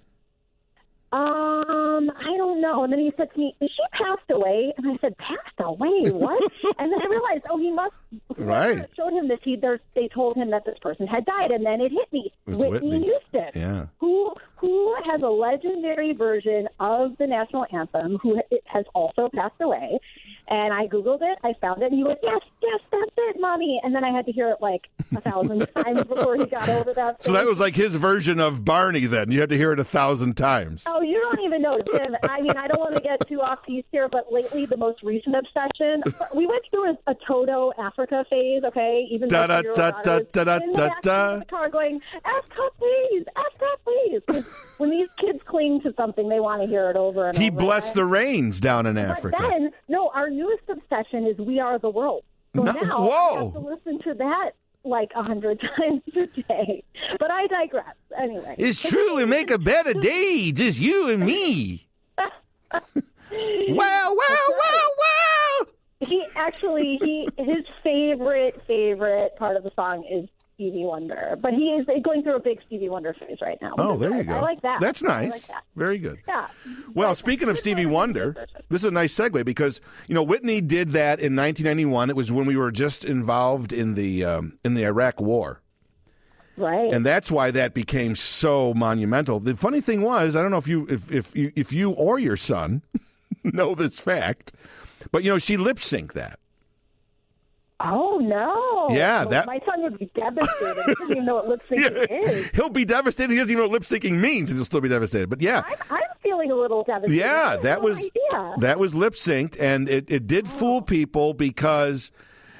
Um, I don't know. And then he said to me, "Is she passed away?" And I said, "Passed away? What?" And then I realized, oh, he must.
Right.
Showed him this. He there, they told him that this person had died, and then it hit me.
Whitney.
Whitney Houston.
Yeah.
Who who has a legendary version of the national anthem? Who has also passed away. And I Googled it. I found it. And he went, "Yes, yes, that's it, Mommy." And then I had to hear it like a thousand times before he got over that.
So that was like his version of Barney then. You had to hear it a thousand times.
Oh, you don't even know, Tim. I mean, I don't want to get too off piece here, but lately the most recent obsession, we went through a, a Toto Africa phase, okay? Even
da da da da da da da da.
In the car going, Africa, please, Africa, please. 'Cause when these kids cling to something, they want to hear it over and
he
over.
He blessed
again.
the rains down in
but
Africa.
Then, no, our newest obsession is We Are the World. So
no,
now
whoa.
I have to listen to that like a hundred times a day. But I digress. Anyway.
It's true. We make a better day, just you and me. Wow, wow, wow, wow.
He actually, he his favorite, favorite part of the song is Stevie Wonder. But he is going through a big Stevie Wonder phase right now.
Oh, there you go.
I like that.
That's nice.
I like that.
Very good.
Yeah.
Well, speaking of Stevie Wonder, this is a nice segue because, you know, Whitney did that in nineteen ninety-one. It was when we were just involved in the um, in the Iraq War.
Right.
And that's why that became so monumental. The funny thing was, I don't know if you if if you, if you or your son know this fact, but, you know, she lip synced that.
Oh, no.
Yeah.
Well,
that
my son would be devastated. He doesn't even know what lip syncing
yeah.
is.
He'll be devastated. He doesn't even know what lip syncing means, and he'll still be devastated. But, yeah.
I'm, I'm feeling a little devastated.
Yeah, that
no
was
idea.
that was lip synced, and it, it did
oh.
fool people because,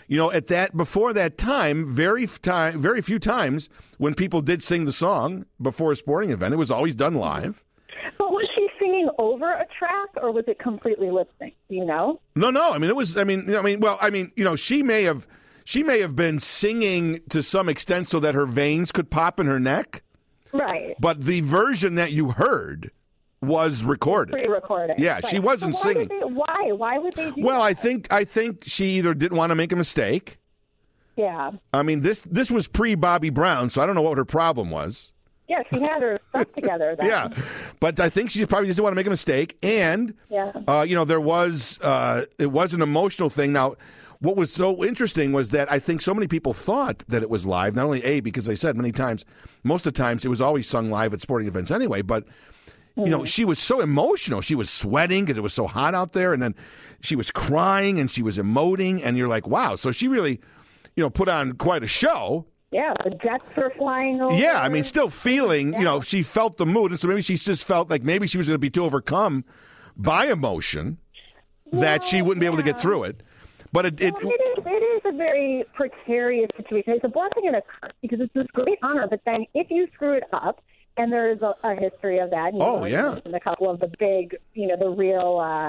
you know, at that before that time, very f- time, very few times when people did sing the song before a sporting event, it was always done live.
But was she singing over a track, or was it completely lip sync? Do you know?
No, no. I mean, it was. I mean, you know, I mean, well, I mean, you know, she may have, she may have been singing to some extent so that her veins could pop in her neck.
Right.
But the version that you heard was recorded.
Pre-recorded.
Yeah,
right.
she wasn't
so why
singing.
Did they, why? Why would they do
Well,
that?
I think I think she either didn't want to make a mistake.
Yeah.
I mean, this this was pre Bobby Brown, so I don't know what her problem was.
Yeah, she had her stuff together then.
Yeah, but I think she probably just didn't want to make a mistake, and
Yeah.
uh, you know, there was uh, it was an emotional thing. Now, what was so interesting was that I think so many people thought that it was live. Not only a because they said many times, most of the times it was always sung live at sporting events anyway, but. You know, she was so emotional. She was sweating because it was so hot out there. And then she was crying and she was emoting. And you're like, wow. So she really, you know, put on quite a show.
Yeah, the jets were flying over.
Yeah, I mean, still feeling, you know, she felt the mood. And so maybe she just felt like maybe she was going to be too overcome by emotion that she wouldn't be able to get through it. But it, it,
Well, it, is, it is a very precarious situation. It's a blessing and a curse because it's this great honor. But then if you screw it up, and there's a, a history of that. You
Oh,
know,
yeah.
mentioned a couple of the big, you know, the real, uh,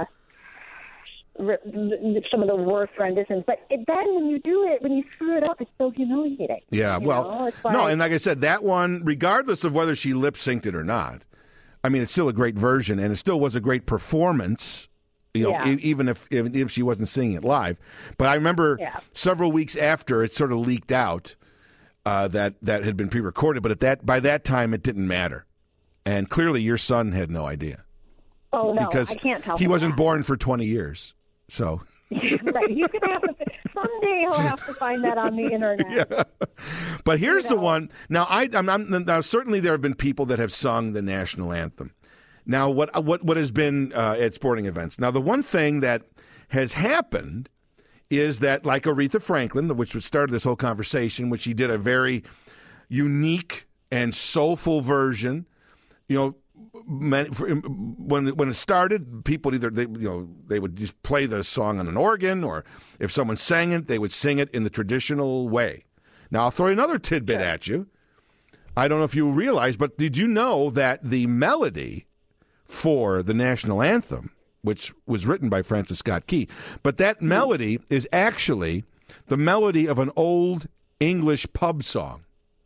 re- some of the worst renditions. But it, then when you do it, when you screw it up, it's so humiliating.
Yeah,
you
well,
know? It's
no,
like-
and like I said, that one, regardless of whether she lip synced it or not, I mean, it's still a great version, and it still was a great performance. You know,
Yeah.
e- even if, if if she wasn't singing it live. But I remember
Yeah.
several weeks after it sort of leaked out uh, that that had been pre-recorded, but at that by that time it didn't matter, and clearly your son had no idea
Oh no,
because
I can't tell.
he
him
wasn't
that.
born for twenty years, so.
Right, he's gonna have to. Someday he'll have to find that on the internet.
But here's
You
the
know.
one. Now, I, I'm, I'm, now certainly there have been people that have sung the national anthem. Now, what what what has been uh, at sporting events? Now, the one thing that has happened is that, like Aretha Franklin, which started this whole conversation, which she did a very unique and soulful version. You know, many, for, when when it started, people either they you know they would just play the song on an organ, or if someone sang it, they would sing it in the traditional way. Now, I'll throw another tidbit at you. I don't know if you realize, but did you know that the melody for the national anthem, which was written by Francis Scott Key, but that melody is actually the melody of an old English pub song.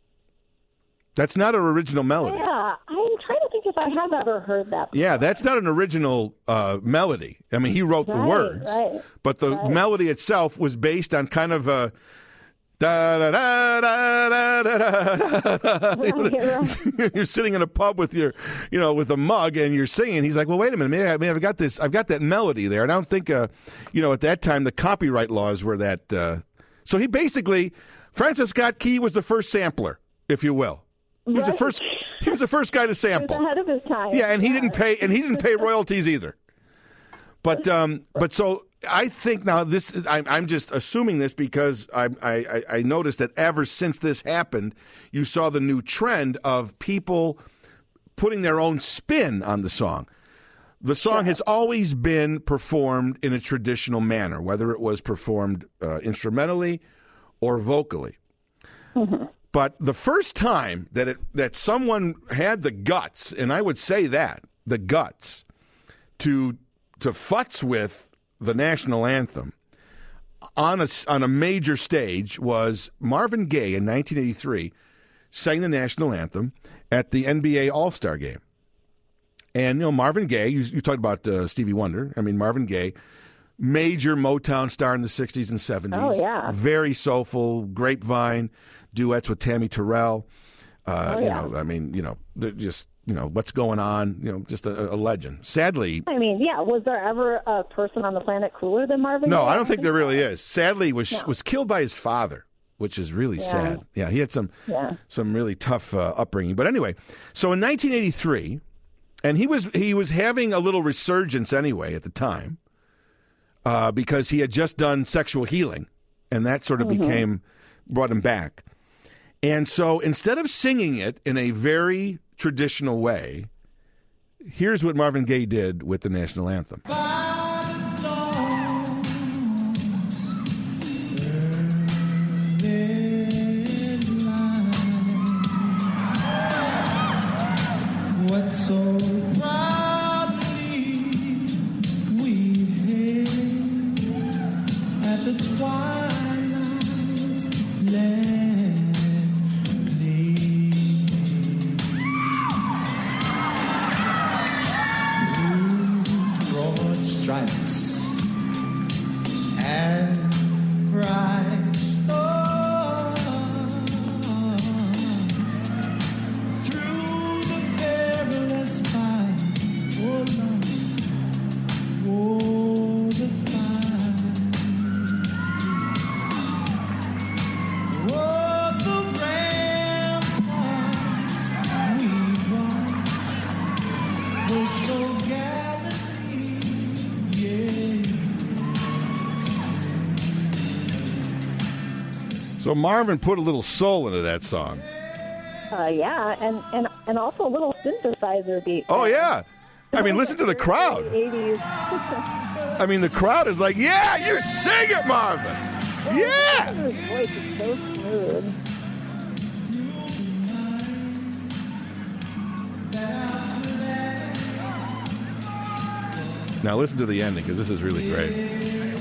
That's not an original melody.
Yeah, I'm trying to think if I have ever heard that. Before.
Yeah, that's not an original uh, melody. I mean, he wrote the
Right,
words,
right,
but the
right.
melody itself was based on kind of a da da da da da da da.
Right, right.
You're sitting in a pub with your, you know, with a mug, and you're singing. He's like, "Well, wait a minute, maybe, I, maybe I've got this. I've got that melody there." And I don't think, uh, you know, at that time the copyright laws were that. Uh, so he basically, Francis Scott Key was the first sampler, if you will. He was the
Right.
first. He was the first guy to
He was
sample.
ahead of his time.
Yeah, and he didn't pay, and he didn't pay royalties either. But um, but so I think now this. I'm, I'm just assuming this because I, I I noticed that ever since this happened, you saw the new trend of people putting their own spin on the song. The song has always been performed in a traditional manner, whether it was performed uh, instrumentally or vocally.
Mm-hmm.
But the first time that it that someone had the guts, and I would say that the guts to to futz with the national anthem on a on a major stage was Marvin Gaye in nineteen eighty-three sang the national anthem at the N B A All-Star game. And you know Marvin Gaye, you, you talked about uh, Stevie Wonder. I mean Marvin Gaye, major Motown star in the sixties and seventies.
Oh, yeah.
Very soulful, Grapevine, duets with Tammy Terrell. Uh,
Oh,
you
yeah.
know, I mean, you know, they're just, you know, what's going on, you know, just a, a legend. Sadly,
I mean, yeah. Was there ever a person on the planet cooler than Marvin?
no,
Gaye?
I don't think there really is. Sadly, was
No.
was killed by his father, which is really
Yeah.
sad. Yeah, he had some
Yeah.
some really tough uh, upbringing. But anyway, so in nineteen eighty-three, and he was he was having a little resurgence anyway at the time, uh, because he had just done Sexual Healing, and that sort of
Mm-hmm.
became brought him back. And so instead of singing it in a very traditional way, here's what Marvin Gaye did with the national anthem. So Marvin put a little soul into that song.
Uh, yeah, and, and, and also a little synthesizer beat.
Oh, yeah. I mean, listen to the crowd.
eighties.
I mean, the crowd is like, yeah, you sing it, Marvin. Yeah.
His voice is so smooth.
Now listen to the ending, because this is really great.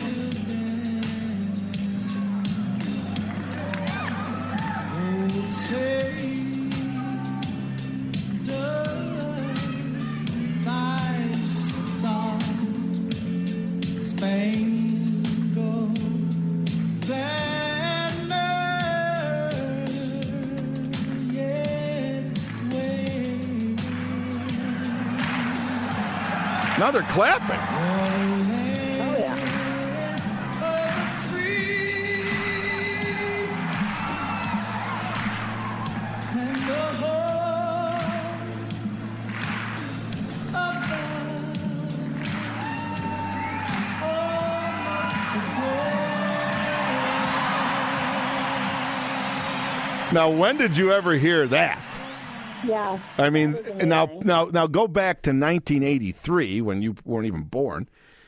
Now they're clapping.
Oh, yeah.
Now, when did you ever hear that?
Yeah.
I mean,
That was
now,
amazing.
now, now, go back to nineteen eighty-three when you weren't even born.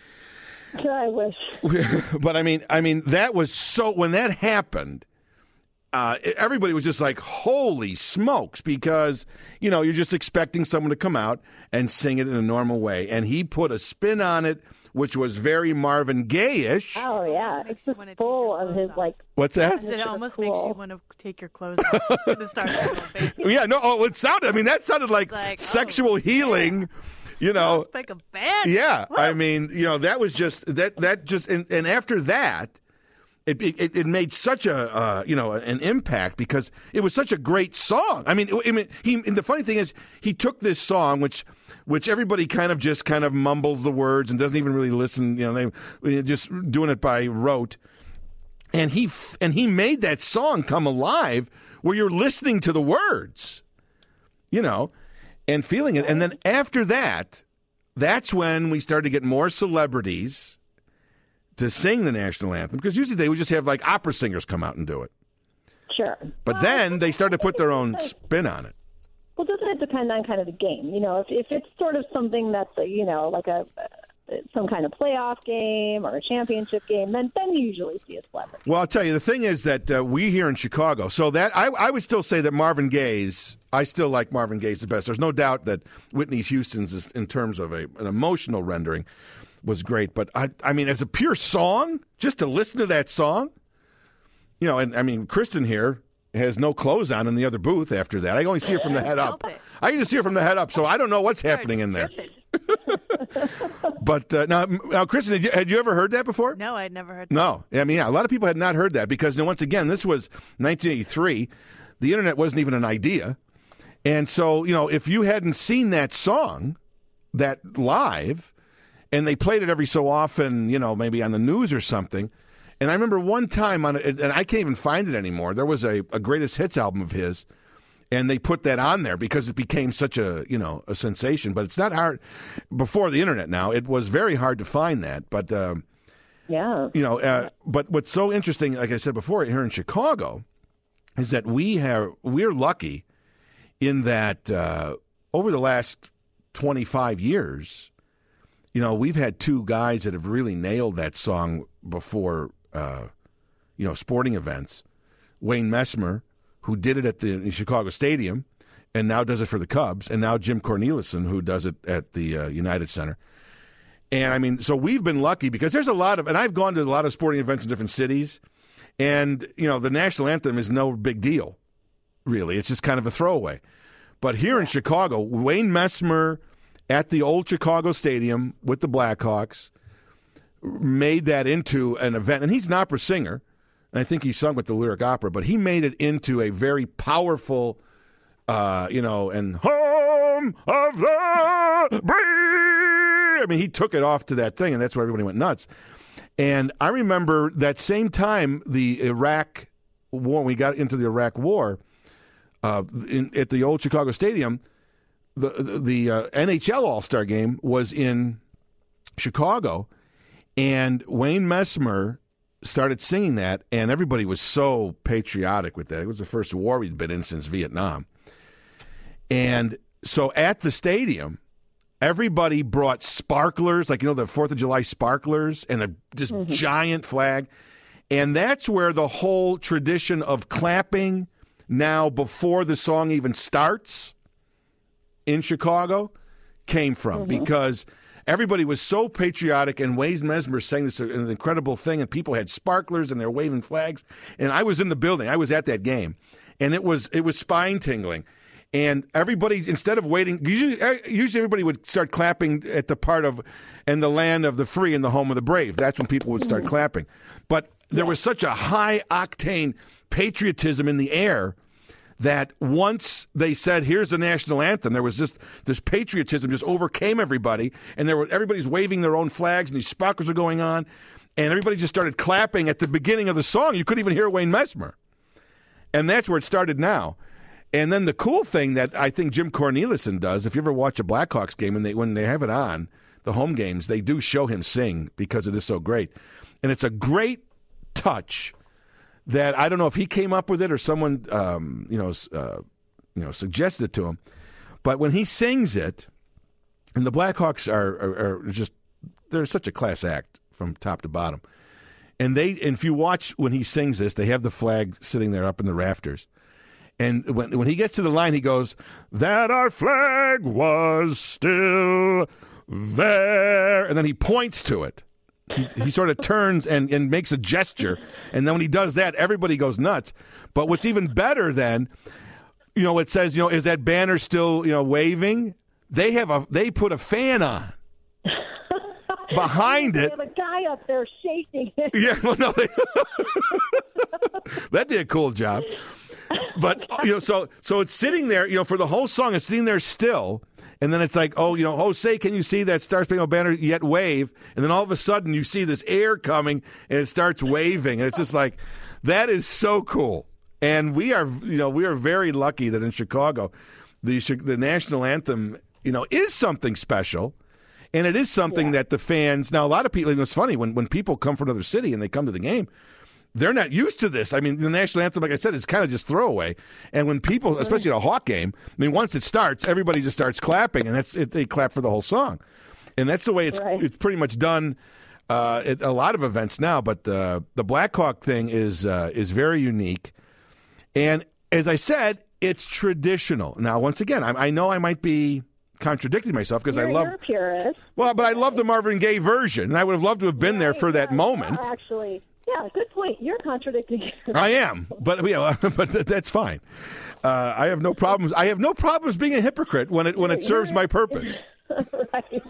I wish.
But I mean, I mean, that was so. When that happened, uh, everybody was just like, "Holy smokes!" Because you know, you're just expecting someone to come out and sing it in a normal way, and he put a spin on it, which was very Marvin Gaye-ish.
Oh, yeah.
Makes
It's
you
just
wanna take
full
your
of
clothes
his,
off.
like,
What's that?
It almost makes
Cool.
you want to take your clothes off to start the baby.
Yeah, no. Oh, it sounded. I mean, that sounded like,
like, oh,
sexual healing. You know,
It's like a band.
yeah. I mean, you know, that was just that. That just and, and after that, it, it it made such a uh, you know an impact because it was such a great song. I mean, I mean, he. And the funny thing is, he took this song, which which everybody kind of just kind of mumbles the words and doesn't even really listen. You know, they they're just doing it by rote. And he f- and he made that song come alive where you're listening to the words, you know, and feeling it. And then after that, that's when we started to get more celebrities to sing the national anthem because usually they would just have like opera singers come out and do it.
sure.
But then they started to put their own spin on it.
Well, doesn't it depend on kind of the game? You know, if, if it's sort of something that's, a, you know, like a some kind of playoff game or a championship game, then then you usually see a celebrity.
Well, I'll tell you, the thing is that uh, we here in Chicago, so that I, I would still say that Marvin Gaye's, I still like Marvin Gaye's the best. There's no doubt that Whitney Houston's, is, in terms of a, an emotional rendering, was great. But, I, I mean, as a pure song, just to listen to that song, you know, and I mean, Kristen here has no clothes on in the other booth after that. I only see her from the head up.
Help it.
I can just see her from the head up, so I don't know what's happening in there.
Stripping.
But uh, now, now, Kristen, had you, had you ever heard that before?
No, I'd never heard that.
No. I mean, yeah, a lot of people had not heard that because, you know, once again, this was nineteen eighty-three. The internet wasn't even an idea. And so, you know, if you hadn't seen that song, that live, and they played it every so often, you know, maybe on the news or something. And I remember one time, on, and I can't even find it anymore, there was a, a greatest hits album of his, and they put that on there because it became such a, you know, a sensation. But it's not hard. Before the internet now, it was very hard to find that. But, um,
Yeah.
you know, uh, but what's so interesting, like I said before, here in Chicago, is that we have we're lucky in that uh, over the last twenty-five years, you know, we've had two guys that have really nailed that song before, uh, you know, sporting events. Wayne Messmer, who did it at the Chicago Stadium, and now does it for the Cubs, and now Jim Cornelison, who does it at the uh, United Center. And I mean, so we've been lucky because there's a lot of, and I've gone to a lot of sporting events in different cities, and, you know, the national anthem is no big deal, really. It's just kind of a throwaway. But here in Chicago, Wayne Messmer at the old Chicago Stadium with the Blackhawks made that into an event. And he's an opera singer, and I think he sung with the Lyric Opera, but he made it into a very powerful, uh, you know, and home of the brave. I mean, he took it off to that thing, and that's where everybody went nuts. And I remember that same time the Iraq war, when we got into the Iraq war, uh, in, at the old Chicago Stadium, the the uh, N H L All-Star game was in Chicago, and Wayne Messmer started singing that, and everybody was so patriotic with that. It was the first war we'd been in since Vietnam. And so at the stadium, everybody brought sparklers, like, you know, the fourth of July sparklers, and a, this mm-hmm. giant flag. And that's where the whole tradition of clapping now before the song even starts in Chicago came from, mm-hmm. because everybody was so patriotic, and Wayne Messmer sang this an incredible thing, and people had sparklers and they're waving flags. And I was in the building. I was at that game, and it was it was spine tingling. And everybody, instead of waiting, usually, usually everybody would start clapping at the part of, "and the land of the free and the home of the brave." That's when people would start mm-hmm. clapping. But there yeah. was such a high octane patriotism in the air that once they said, "Here's the national anthem," there was just this patriotism just overcame everybody, and there were everybody's waving their own flags, and these sparklers are going on, and everybody just started clapping at the beginning of the song. You couldn't even hear Wayne Messmer, and that's where it started now. And then the cool thing that I think Jim Cornelison does, if you ever watch a Blackhawks game and they when they have it on, the home games, they do show him sing because it is so great. And it's a great touch that I don't know if he came up with it or someone um, you know uh, you know suggested it to him. But when he sings it, and the Blackhawks are, are, are just they're such a class act from top to bottom. And they and if you watch when he sings this, they have the flag sitting there up in the rafters. And when when he gets to the line, he goes, "That our flag was still there." And then he points to it. He, he sort of turns and, and makes a gesture. And then when he does that, everybody goes nuts. But what's even better then, you know, it says, you know, is that banner still, you know, waving? They have a they put a fan on behind it.
They have a guy up there shaking it.
Yeah, well, no, they, that did a cool job. But, you know, so so it's sitting there, you know, for the whole song, it's sitting there still. And then it's like, oh, you know, Jose, can you see that Star Spangled Banner yet wave? And then all of a sudden you see this air coming and it starts waving. And it's just like, that is so cool. And we are, you know, we are very lucky that in Chicago, the the national anthem, you know, is something special. And it is something yeah. that the fans, now a lot of people, you know, it's funny, when, when people come from another city and they come to the game, they're not used to this. I mean, the national anthem, like I said, is kind of just throwaway. And when people, especially at a Hawk game, I mean, once it starts, everybody just starts clapping, and that's it, they clap for the whole song. And that's the way it's right. it's pretty much done uh, at a lot of events now. But uh, the Blackhawk thing is uh, is very unique. And as I said, it's traditional. Now, once again, I, I know I might be contradicting myself because I love.
You're a purist.
Well, but I love the Marvin Gaye version, and I would have loved to have been
right,
there for that
yeah,
moment.
yeah, actually. Yeah, good point. You're contradicting.
I am, but yeah, but that's fine. Uh, I have no problems. I have no problems being a hypocrite when it when it serves my purpose.
Right.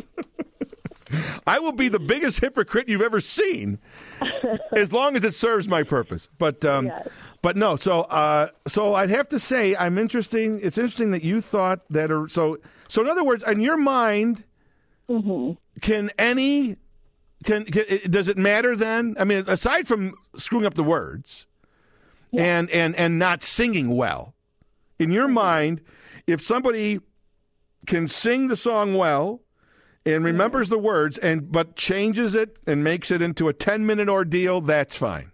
I will be the biggest hypocrite you've ever seen, as long as it serves my purpose. But um, yes. but no. So uh, so I'd have to say I'm interesting. It's interesting that you thought that. Or, so so in other words, in your mind,
mm-hmm. can
any Can, can does it matter then? I mean, aside from screwing up the words yeah. and, and, and not singing well, in your mind, if somebody can sing the song well and remembers the words and but changes it and makes it into a ten-minute ordeal, that's fine.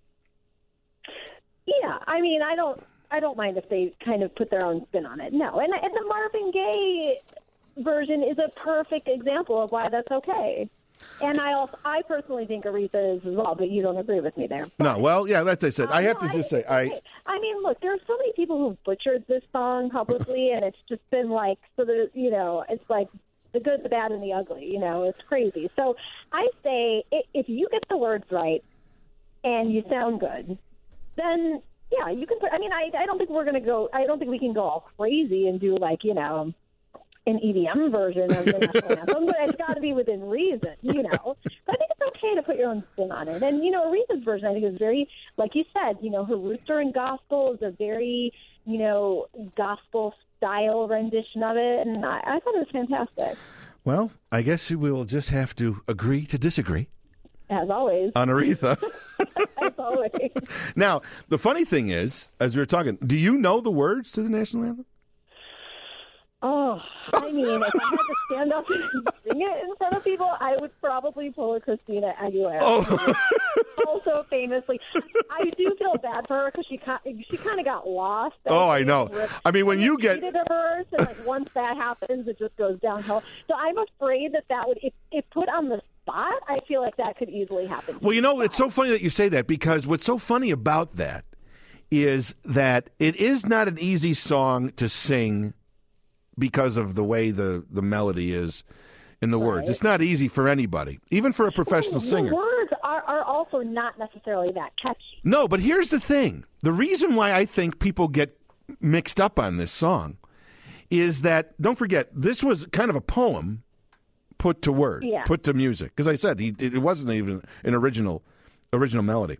Yeah, I mean, I don't I don't mind if they kind of put their own spin on it. No, and and the Marvin Gaye version is a perfect example of why that's okay. And I also, I personally think Aretha is as well, but you don't agree with me there.
But, no, well, yeah, that's what I said. Um, I have
no,
to just
I,
say, I.
I mean, look, there are so many people who've butchered this song publicly, and it's just been like, so the, you know, it's like the good, the bad, and the ugly. You know, it's crazy. So I say, if you get the words right and you sound good, then yeah, you can put. I mean, I, I don't think we're going to go. I don't think we can go all crazy and do like, you know, an E D M version of the national anthem, but it's got to be within reason, you know. But I think it's okay to put your own spin on it. And, you know, Aretha's version, I think, is very, like you said, you know, her roots are in gospel, is a very, you know, gospel-style rendition of it, and I, I thought it was fantastic.
Well, I guess we will just have to agree to disagree.
As always.
On Aretha.
As always.
Now, the funny thing is, as we were talking, do you know the words to the national anthem?
Oh, I mean, if I had to stand up and sing it in front of people, I would probably pull a Christina Aguilera.
Oh.
Also, famously, I do feel bad for her because she kind she kind of got lost.
Oh, I know. I mean, when you get
of hers, and like once that happens, it just goes downhill. So I'm afraid that that would, if, if put on the spot, I feel like that could easily happen.
Well, you know, it's so funny that you say that, because what's so funny about that is that it is not an easy song to sing because of the way the, the melody is in the words.
Right.
It's not easy for anybody, even for a professional
Well,
singer.
The words are, are also not necessarily that catchy.
No, but here's the thing. The reason why I think people get mixed up on this song is that, don't forget, this was kind of a poem put to word,
Yeah.
put to music. Because I said, he, it wasn't even an original original melody.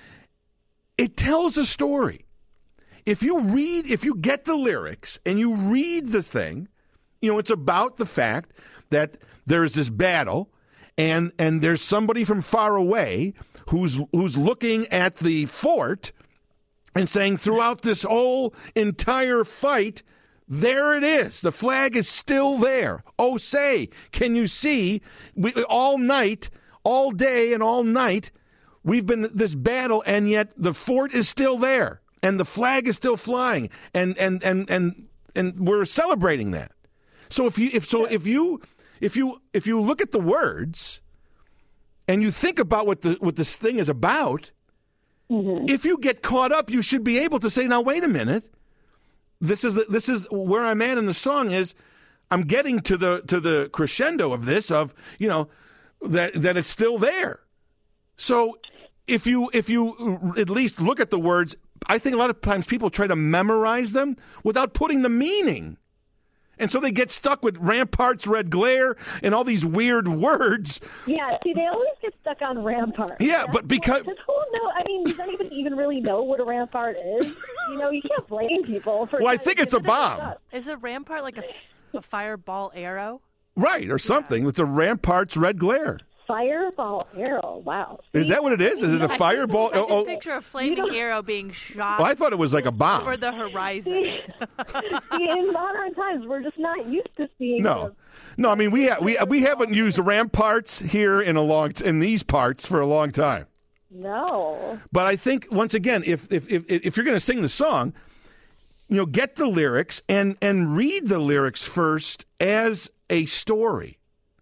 It tells a story. If you read, if you get the lyrics and you read the thing, you know, it's about the fact that there's this battle and and there's somebody from far away who's who's looking at the fort and saying throughout this whole entire fight, there it is. The flag is still there. Oh, say, can you see? We, all night, all day and all night, we've been in this battle, and yet the fort is still there. And the flag is still flying, and and and and and we're celebrating that. So if you if so if you if you if you look at the words, and you think about what the what this thing is about, mm-hmm. if you get caught up, you should be able to say, "Now wait a minute, this is the, this is where I'm at in the song. Is I'm getting to the to the crescendo of this of you know that that it's still there." So if you if you at least look at the words. I think a lot of times people try to memorize them without putting the meaning. And so they get stuck with ramparts, red glare, and all these weird words.
Yeah, see, they always get stuck on rampart.
Yeah,
That's
but because...
Because who knows? I mean, does anybody even really know what a rampart is? You know, you can't blame people for...
Well, I think it's a bomb.
Is a rampart like a, a fireball arrow?
Right, or something. Yeah. It's a rampart's red glare.
Fireball arrow. Wow.
Is that what it is? Is it a fireball?
I can
oh,
picture a flaming arrow being shot.
Well, I thought it was like a bomb.
Over the horizon.
See, in modern times, we're just not used to seeing
No.
this.
No, I mean, we, ha- we, we haven't used ramparts here in a long t- in these parts for a long time.
No.
But I think, once again, if if if, if you're going to sing the song, you know, get the lyrics and, and read the lyrics first as a story.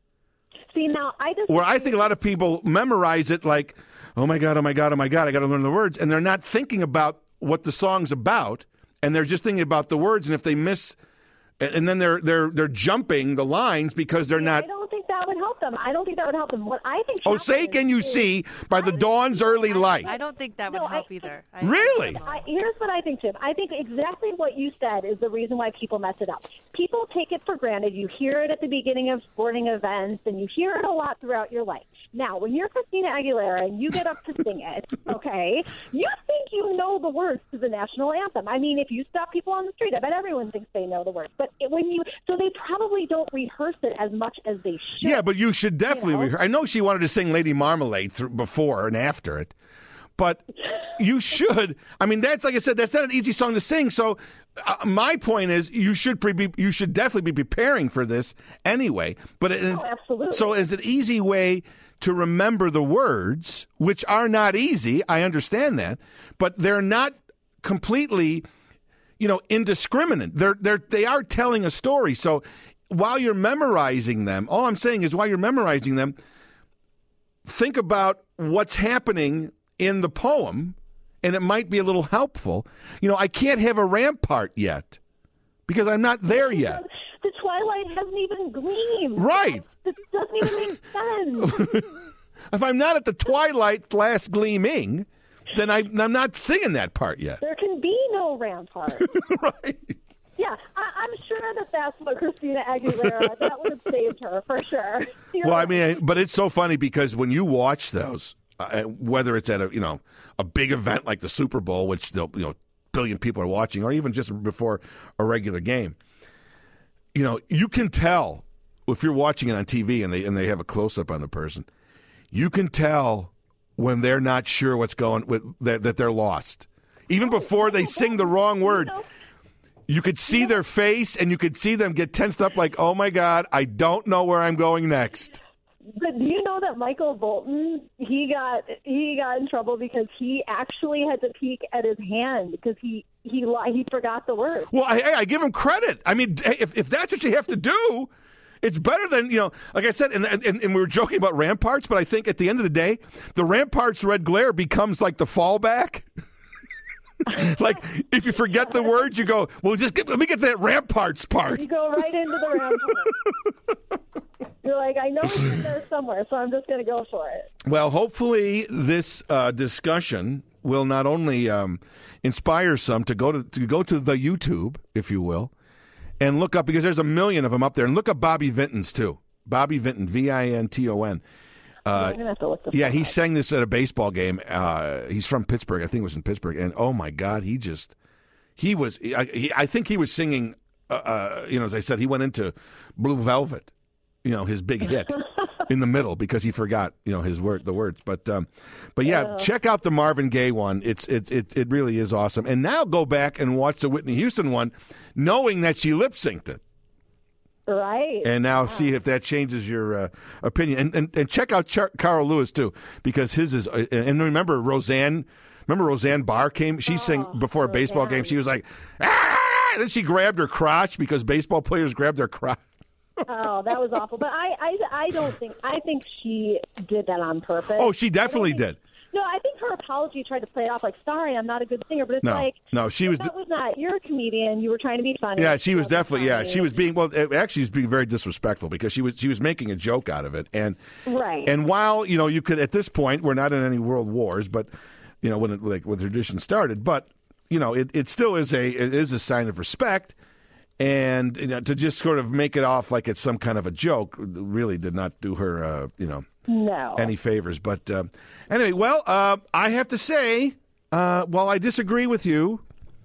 See, now, I just...
Where I think a lot of people memorize it like, oh, my God, oh, my God, oh, my God, I got to learn the words. And they're not thinking about what the song's about, and they're just thinking about the words. And if they miss, and then they're they're they're jumping the lines because they're not...
I don't think that would help them. I don't think that would help them. What I think...
Oh, say can you
is,
see by the dawn's early light.
I don't think that would
No,
help
I-
either. I
Really?
I, here's what I think, Tim. I think exactly what you said is the reason why people mess it up. People take it for granted. You hear it at the beginning of sporting events, and you hear it a lot throughout your life. Now, when you're Christina Aguilera and you get up to sing it, okay, you think you know the words to the national anthem. I mean, if you stop people on the street, I bet everyone thinks they know the words. But it, when you, so they probably don't rehearse it as much as they should.
Yeah, but you should definitely
You know?
rehearse. I know she wanted to sing Lady Marmalade th- before and after it, but you should. I mean, that's like I said, that's not an easy song to sing. So uh, my point is, you should pre- be, you should definitely be preparing for this anyway. But it is,
Oh, absolutely.
so is an easy way to remember the words, which are not easy. I understand that, but they're not completely, you know, indiscriminate. They're they're they are telling a story. So while you're memorizing them, all I'm saying is while you're memorizing them, think about what's happening in the poem, and it might be a little helpful. You know, I can't have a rampart yet because I'm not there yet.
The twilight hasn't even gleamed.
Right.
This doesn't even make sense.
If I'm not at the twilight last gleaming, then I, I'm not singing that part yet.
There can be no rampart.
Right.
Yeah, I, I'm sure that that's what Christina Aguilera, that would have saved her for sure. You're
Well, I
right.
mean, but it's so funny because when you watch those, uh, whether it's at a you know a big event like the Super Bowl, which you know billion people are watching, or even just before a regular game, you know you can tell if you're watching it on T V and they and they have a close up on the person, you can tell when they're not sure what's going with that, that they're lost, even before they sing the wrong word.
You know,
You could see their face, and you could see them get tensed up like, oh, my God, I don't know where I'm going next.
But do you know that Michael Bolton, he got he got in trouble because he actually had to peek at his hand because he he li- he forgot the word.
Well, I, I give him credit. I mean, if if that's what you have to do, it's better than, you know, like I said, and, and, and we were joking about ramparts, but I think at the end of the day, the ramparts red glare becomes like the fallback. Like, if you forget the words, you go, well, just get, let me get that ramparts part.
You go right into the rampart. You're like, I know it's in there somewhere, so I'm just going to go for it.
Well, hopefully this uh, discussion will not only um, inspire some to go to, to go to the YouTube, if you will, and look up, because there's a million of them up there, and look up Bobby Vinton's too. Bobby Vinton, V I N T O N. Uh,
I'm gonna have to look this
yeah,
up.
he sang this at a baseball game. Uh, he's from Pittsburgh. I think it was in Pittsburgh. And, oh, my God, he just – he was – I he, I think he was singing, uh, uh, you know, as I said, he went into Blue Velvet, you know, his big hit in the middle because he forgot, you know, his word, the words. But, um, but yeah,
Yeah.
check out the Marvin Gaye one. It's it, it It really is awesome. And now go back and watch the Whitney Houston one, knowing that she lip-synced it.
Right.
And now see if that changes your uh, opinion. And, and and check out Char- Carl Lewis, too, because his is uh, – and remember Roseanne – remember Roseanne Barr came? She sang before a baseball
Roseanne.
game. She was like, ah! And then she grabbed her crotch because baseball players grab their crotch.
Oh, that was awful. But I, I, I don't think – I think she did that on purpose.
Oh, she definitely
I don't think-
did.
No, I think her apology tried to play it off like, sorry, I'm not a good singer. But it's
No,
like –
no, she was
That was not – you're a comedian. You were trying to be funny.
Yeah, she
It
was
wasn't
definitely – yeah,
funny.
she was being – well, actually, she was being very disrespectful because she was she was making a joke out of it. And
Right.
And while, you know, you could – at this point, we're not in any world wars, but, you know, when it, like, when the tradition started. But, you know, it, it still is a it is a sign of respect. And you know, to just sort of make it off like it's some kind of a joke really did not do her, uh, you know,
No.
any favors. But uh, anyway, well, uh, I have to say, uh, while I disagree with you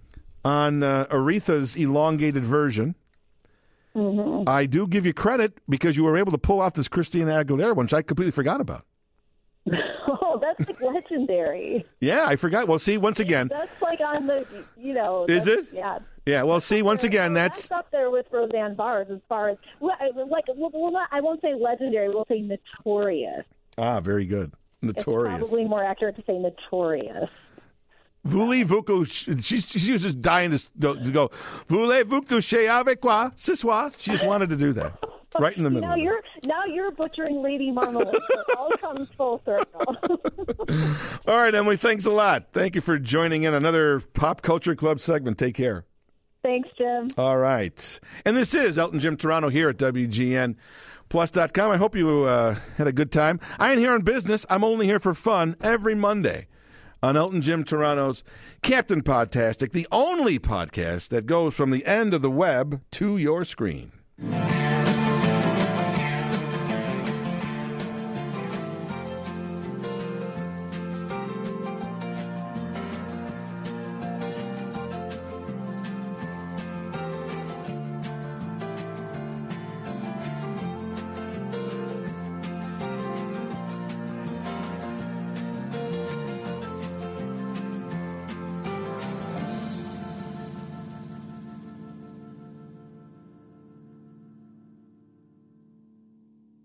on uh, Aretha's elongated version,
Mm-hmm.
I do give you credit because you were able to pull off this Christina Aguilera one, which I completely forgot about.
Oh, that's like legendary.
Yeah, I forgot. Well, see, once again,
That's like on the, you know.
Is
that's-
it?
Yeah.
yeah, well, see, once again,
Well,
that's
up there with Roseanne Barr as far as well, I- like we'll, we'll not, I won't say legendary. We'll say notorious.
ah, very good,
It's
notorious.
probably more accurate to say notorious.
Voulez-vous, she, she was just dying to, to go, voulez-vous coucher avec moi ce soir? She just wanted to do that, right in the
You
middle.
know,
of it.
you're now you're butchering Lady Marmalade. It all comes full circle.
All right, Emily, thanks a lot. Thank you for joining in another Pop Culture Club segment. Take care.
Thanks, Jim.
All right. And this is Elton Jim Toronto here at W G N Plus dot com. I hope you uh, had a good time. I ain't here on business. I'm only here for fun every Monday on Elton Jim Toronto's Captain Podtastic, the only podcast that goes from the end of the web to your screen.